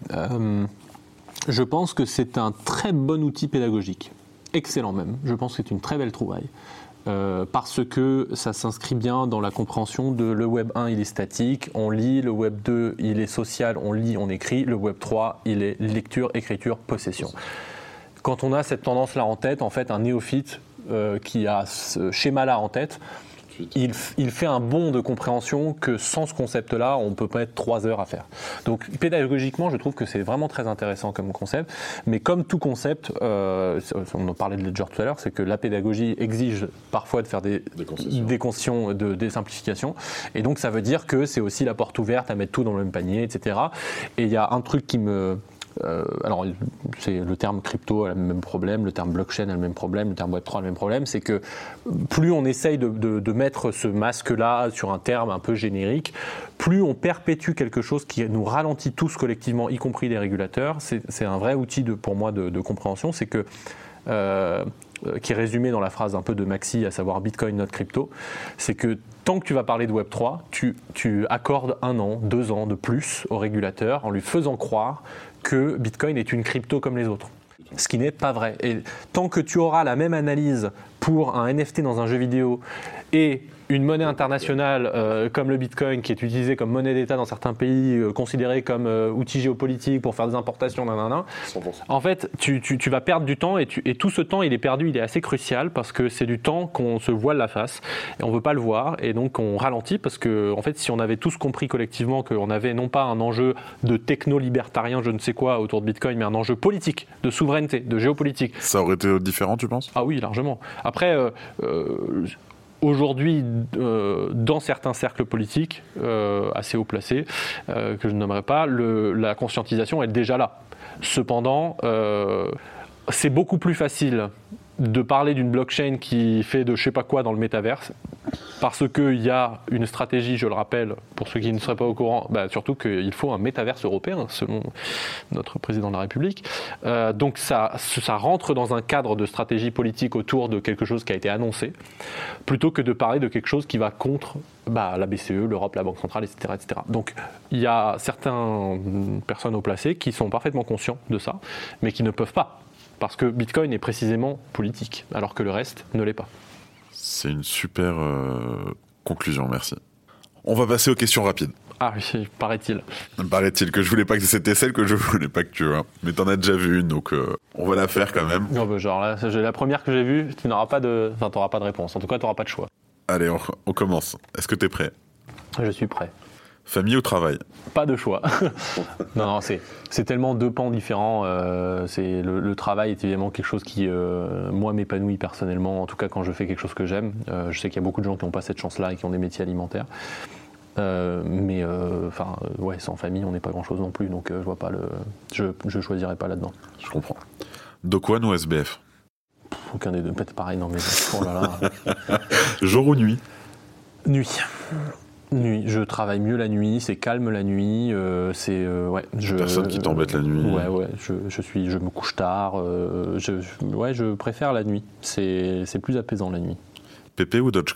Je pense que c'est un très bon outil pédagogique. Excellent même. Je pense que c'est une très belle trouvaille. Parce que ça s'inscrit bien dans la compréhension de le Web 1, il est statique, on lit, le Web 2, il est social, on lit, on écrit, le Web 3, il est lecture, écriture, possession. Quand on a cette tendance-là en tête, en fait, un néophyte qui a ce schéma-là en tête, il fait un bond de compréhension que sans ce concept-là, on ne peut pas être 3 heures à faire. Donc pédagogiquement, je trouve que c'est vraiment très intéressant comme concept. Mais comme tout concept, on en parlait de Ledger tout à l'heure, c'est que la pédagogie exige parfois de faire des concessions, des simplifications. Et donc ça veut dire que c'est aussi la porte ouverte à mettre tout dans le même panier, etc. Et il y a un truc qui me... alors, c'est le terme crypto a le même problème, le terme blockchain a le même problème, le terme Web3 a le même problème, c'est que plus on essaye de mettre ce masque-là sur un terme un peu générique, plus on perpétue quelque chose qui nous ralentit tous collectivement, y compris les régulateurs. C'est un vrai outil pour moi de compréhension, c'est que qui est résumé dans la phrase un peu de Maxi, à savoir Bitcoin not crypto, c'est que tant que tu vas parler de Web3, tu accordes 1 an, 2 ans de plus au régulateur en lui faisant croire que Bitcoin est une crypto comme les autres. Ce qui n'est pas vrai. Et tant que tu auras la même analyse pour un NFT dans un jeu vidéo et une monnaie internationale comme le Bitcoin qui est utilisée comme monnaie d'État dans certains pays, considérée comme outil géopolitique pour faire des importations, en fait, tu vas perdre du temps et tout ce temps, il est perdu, il est assez crucial parce que c'est du temps qu'on se voile la face et on ne veut pas le voir et donc on ralentit parce que, en fait, si on avait tous compris collectivement qu'on avait non pas un enjeu de techno-libertarien, je ne sais quoi, autour de Bitcoin, mais un enjeu politique, de souveraineté, de géopolitique. Ça aurait été différent, tu penses ? Ah oui, largement. Après, aujourd'hui, dans certains cercles politiques assez haut placés, que je ne nommerai pas, la conscientisation est déjà là. Cependant, c'est beaucoup plus facile de parler d'une blockchain qui fait de je sais pas quoi dans le métaverse, parce qu'il y a une stratégie, je le rappelle, pour ceux qui ne seraient pas au courant, surtout qu'il faut un métaverse européen, selon notre président de la République. Donc ça rentre dans un cadre de stratégie politique autour de quelque chose qui a été annoncé, plutôt que de parler de quelque chose qui va contre la BCE, l'Europe, la Banque centrale, etc., etc. Donc il y a certaines personnes haut placées qui sont parfaitement conscients de ça, mais qui ne peuvent pas. Parce que Bitcoin est précisément politique, alors que le reste ne l'est pas. C'est une super conclusion, merci. On va passer aux questions rapides. Ah oui, paraît-il. Paraît-il que je voulais pas que c'était celle que je voulais pas que tu vois. Mais t'en as déjà vu une, donc on va la faire quand même. Non, genre là, la première que j'ai vue, tu n'auras pas de... Enfin, t'auras pas de réponse. En tout cas, t'auras pas de choix. Allez, on commence. Est-ce que t'es prêt ? Je suis prêt. Famille ou travail ? Pas de choix. non, c'est tellement 2 pans différents. Le travail est évidemment quelque chose qui, moi, m'épanouit personnellement. En tout cas, quand je fais quelque chose que j'aime. Je sais qu'il y a beaucoup de gens qui n'ont pas cette chance-là et qui ont des métiers alimentaires. Sans famille, on n'est pas grand-chose non plus. Donc, je vois pas je choisirais pas là-dedans. Je comprends. Do Kwon ou SBF ? Aucun des deux. Peut-être pareil, non mais... Oh là là. Jour ou nuit ? Nuit. Nuit, je travaille mieux la nuit, c'est calme la nuit, personne qui t'embête la nuit. Je me couche tard, je préfère la nuit, c'est plus apaisant la nuit. PP ou Dogecoin ?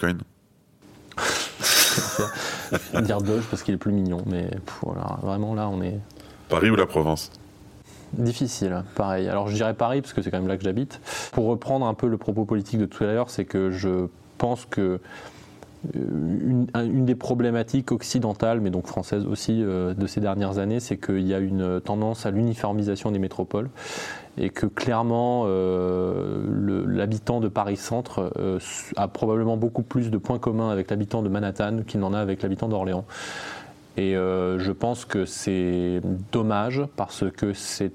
Dire Doge parce qu'il est plus mignon, mais voilà, vraiment là on est... Paris ou la Provence ? Difficile, pareil. Alors je dirais Paris parce que c'est quand même là que j'habite. Pour reprendre un peu le propos politique de tout à l'heure, c'est que je pense que une des problématiques occidentales, mais donc françaises aussi, de ces dernières années, c'est qu'il y a une tendance à l'uniformisation des métropoles et que clairement l'habitant de Paris-Centre a probablement beaucoup plus de points communs avec l'habitant de Manhattan qu'il n'en a avec l'habitant d'Orléans. Et je pense que c'est dommage parce que c'est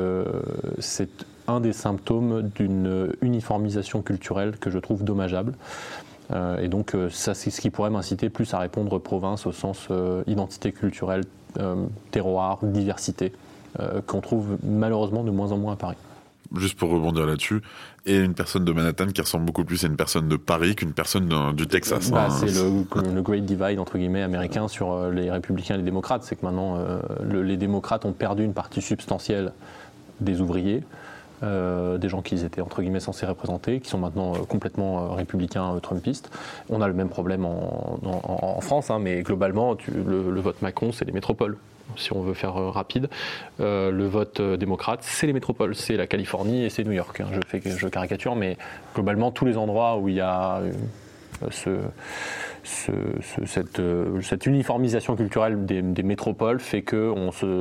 un des symptômes d'une uniformisation culturelle que je trouve dommageable. Et donc ça, c'est ce qui pourrait m'inciter plus à répondre province au sens identité culturelle, terroir, diversité, qu'on trouve malheureusement de moins en moins à Paris. Juste pour rebondir là-dessus, et une personne de Manhattan qui ressemble beaucoup plus à une personne de Paris qu'une personne du Texas. C'est le Great Divide entre guillemets américain sur les républicains et les démocrates. C'est que maintenant les démocrates ont perdu une partie substantielle des ouvriers, des gens qu'ils étaient entre guillemets censés représenter, qui sont maintenant complètement républicains trumpistes. On a le même problème en France, mais globalement le vote Macron, c'est les métropoles. Si on veut faire rapide, le vote démocrate, c'est les métropoles, c'est la Californie et c'est New York. Je caricature, mais globalement, tous les endroits où il y a cette uniformisation culturelle des métropoles fait que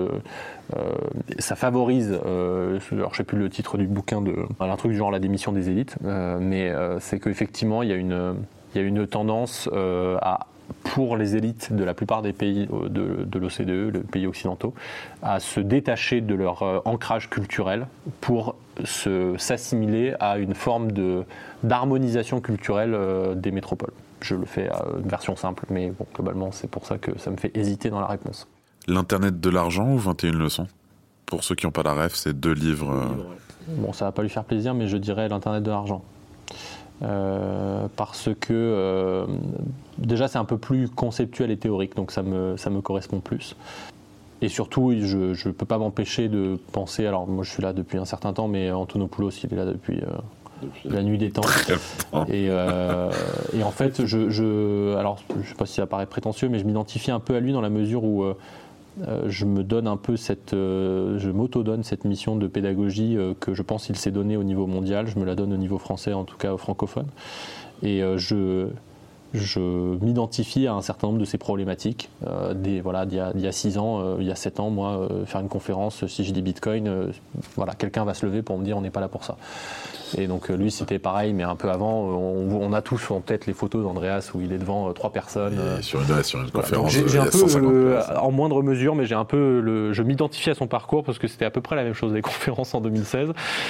ça favorise, alors je ne sais plus le titre du bouquin, un truc du genre la démission des élites, mais c'est qu'effectivement, il y a une tendance pour les élites de la plupart des pays de l'OCDE, les pays occidentaux, à se détacher de leur ancrage culturel pour s'assimiler à une forme d'harmonisation culturelle des métropoles. Je le fais à une version simple, mais bon, globalement, c'est pour ça que ça me fait hésiter dans la réponse. L'Internet de l'argent ou 21 leçons ? Pour ceux qui n'ont pas la ref, c'est 2 livres. Bon, ça va pas lui faire plaisir, mais je dirais l'Internet de l'argent. Parce que déjà c'est un peu plus conceptuel et théorique, donc ça me correspond plus. Et surtout, je peux pas m'empêcher de penser, alors moi je suis là depuis un certain temps, mais Antonopoulos il est là depuis la nuit des temps. Et en fait, alors je sais pas si ça paraît prétentieux, mais je m'identifie un peu à lui dans la mesure où je m'auto-donne cette mission de pédagogie que je pense qu'il s'est donnée au niveau mondial. Je me la donne au niveau français, en tout cas francophone. Et je m'identifie à un certain nombre de ces problématiques. D'il y a 6 ans, il y a 7 ans, moi, faire une conférence, si je dis Bitcoin, quelqu'un va se lever pour me dire on n'est pas là pour ça. Et donc lui c'était pareil, mais un peu avant, on a tous en tête les photos d'Andreas où il est devant 3 personnes. Sur une conférence. J'ai un peu, en moindre mesure, mais je m'identifie à son parcours parce que c'était à peu près la même chose des conférences en 2016.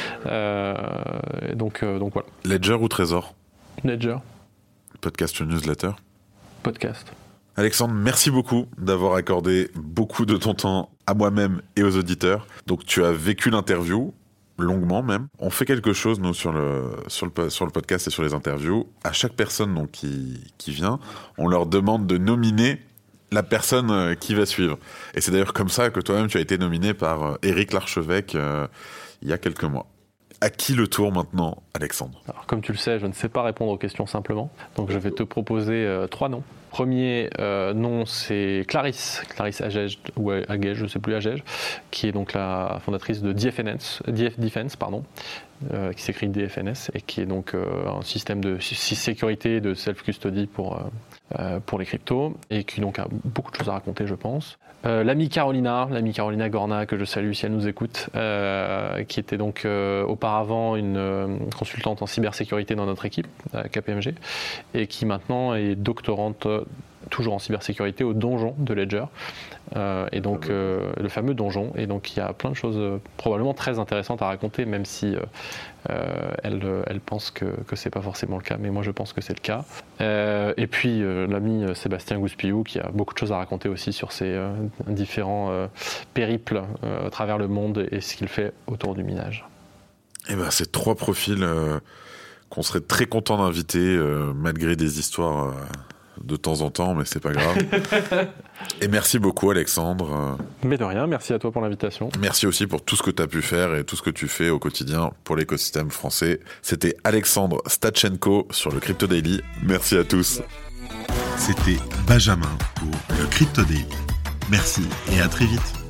Donc voilà. Ledger ou Trésor ? Ledger. Podcast ou newsletter ? Podcast. Alexandre, merci beaucoup d'avoir accordé beaucoup de ton temps à moi-même et aux auditeurs. Donc tu as vécu l'interview, longuement même. On fait quelque chose, nous, sur le podcast et sur les interviews. À chaque personne donc, qui vient, on leur demande de nominer la personne qui va suivre. Et c'est d'ailleurs comme ça que toi-même, tu as été nominé par Éric Larchevêque il y a quelques mois. À qui le tour maintenant, Alexandre ? Alors, comme tu le sais, je ne sais pas répondre aux questions simplement. Donc je vais te proposer 3 noms. Premier nom, c'est Clarisse Agege, ou Agege, je ne sais plus, Agege, qui est donc la fondatrice de DFDefense, qui s'écrit DFNS, et qui est donc un système de sécurité et de self-custody pour les cryptos, et qui donc a beaucoup de choses à raconter, je pense. L'amie Carolina Gorna, que je salue si elle nous écoute, qui était donc auparavant une consultante en cybersécurité dans notre équipe, KPMG, et qui maintenant est doctorante toujours en cybersécurité au donjon de Ledger, et donc le fameux donjon, et donc il y a plein de choses probablement très intéressantes à raconter, même si elle pense que c'est pas forcément le cas, mais moi je pense que c'est le cas. Et puis l'ami Sébastien Gouspillou, qui a beaucoup de choses à raconter aussi sur ses différents périples à travers le monde et ce qu'il fait autour du minage. Eh ben, c'est 3 profils qu'on serait très content d'inviter, malgré des histoires de temps en temps, mais c'est pas grave. Et merci beaucoup, Alexandre. Mais de rien, merci à toi pour l'invitation. Merci aussi pour tout ce que tu as pu faire et tout ce que tu fais au quotidien pour l'écosystème français. C'était Alexandre Stachenko sur le Crypto Daily. Merci à tous. C'était Benjamin pour le Crypto Daily. Merci et à très vite.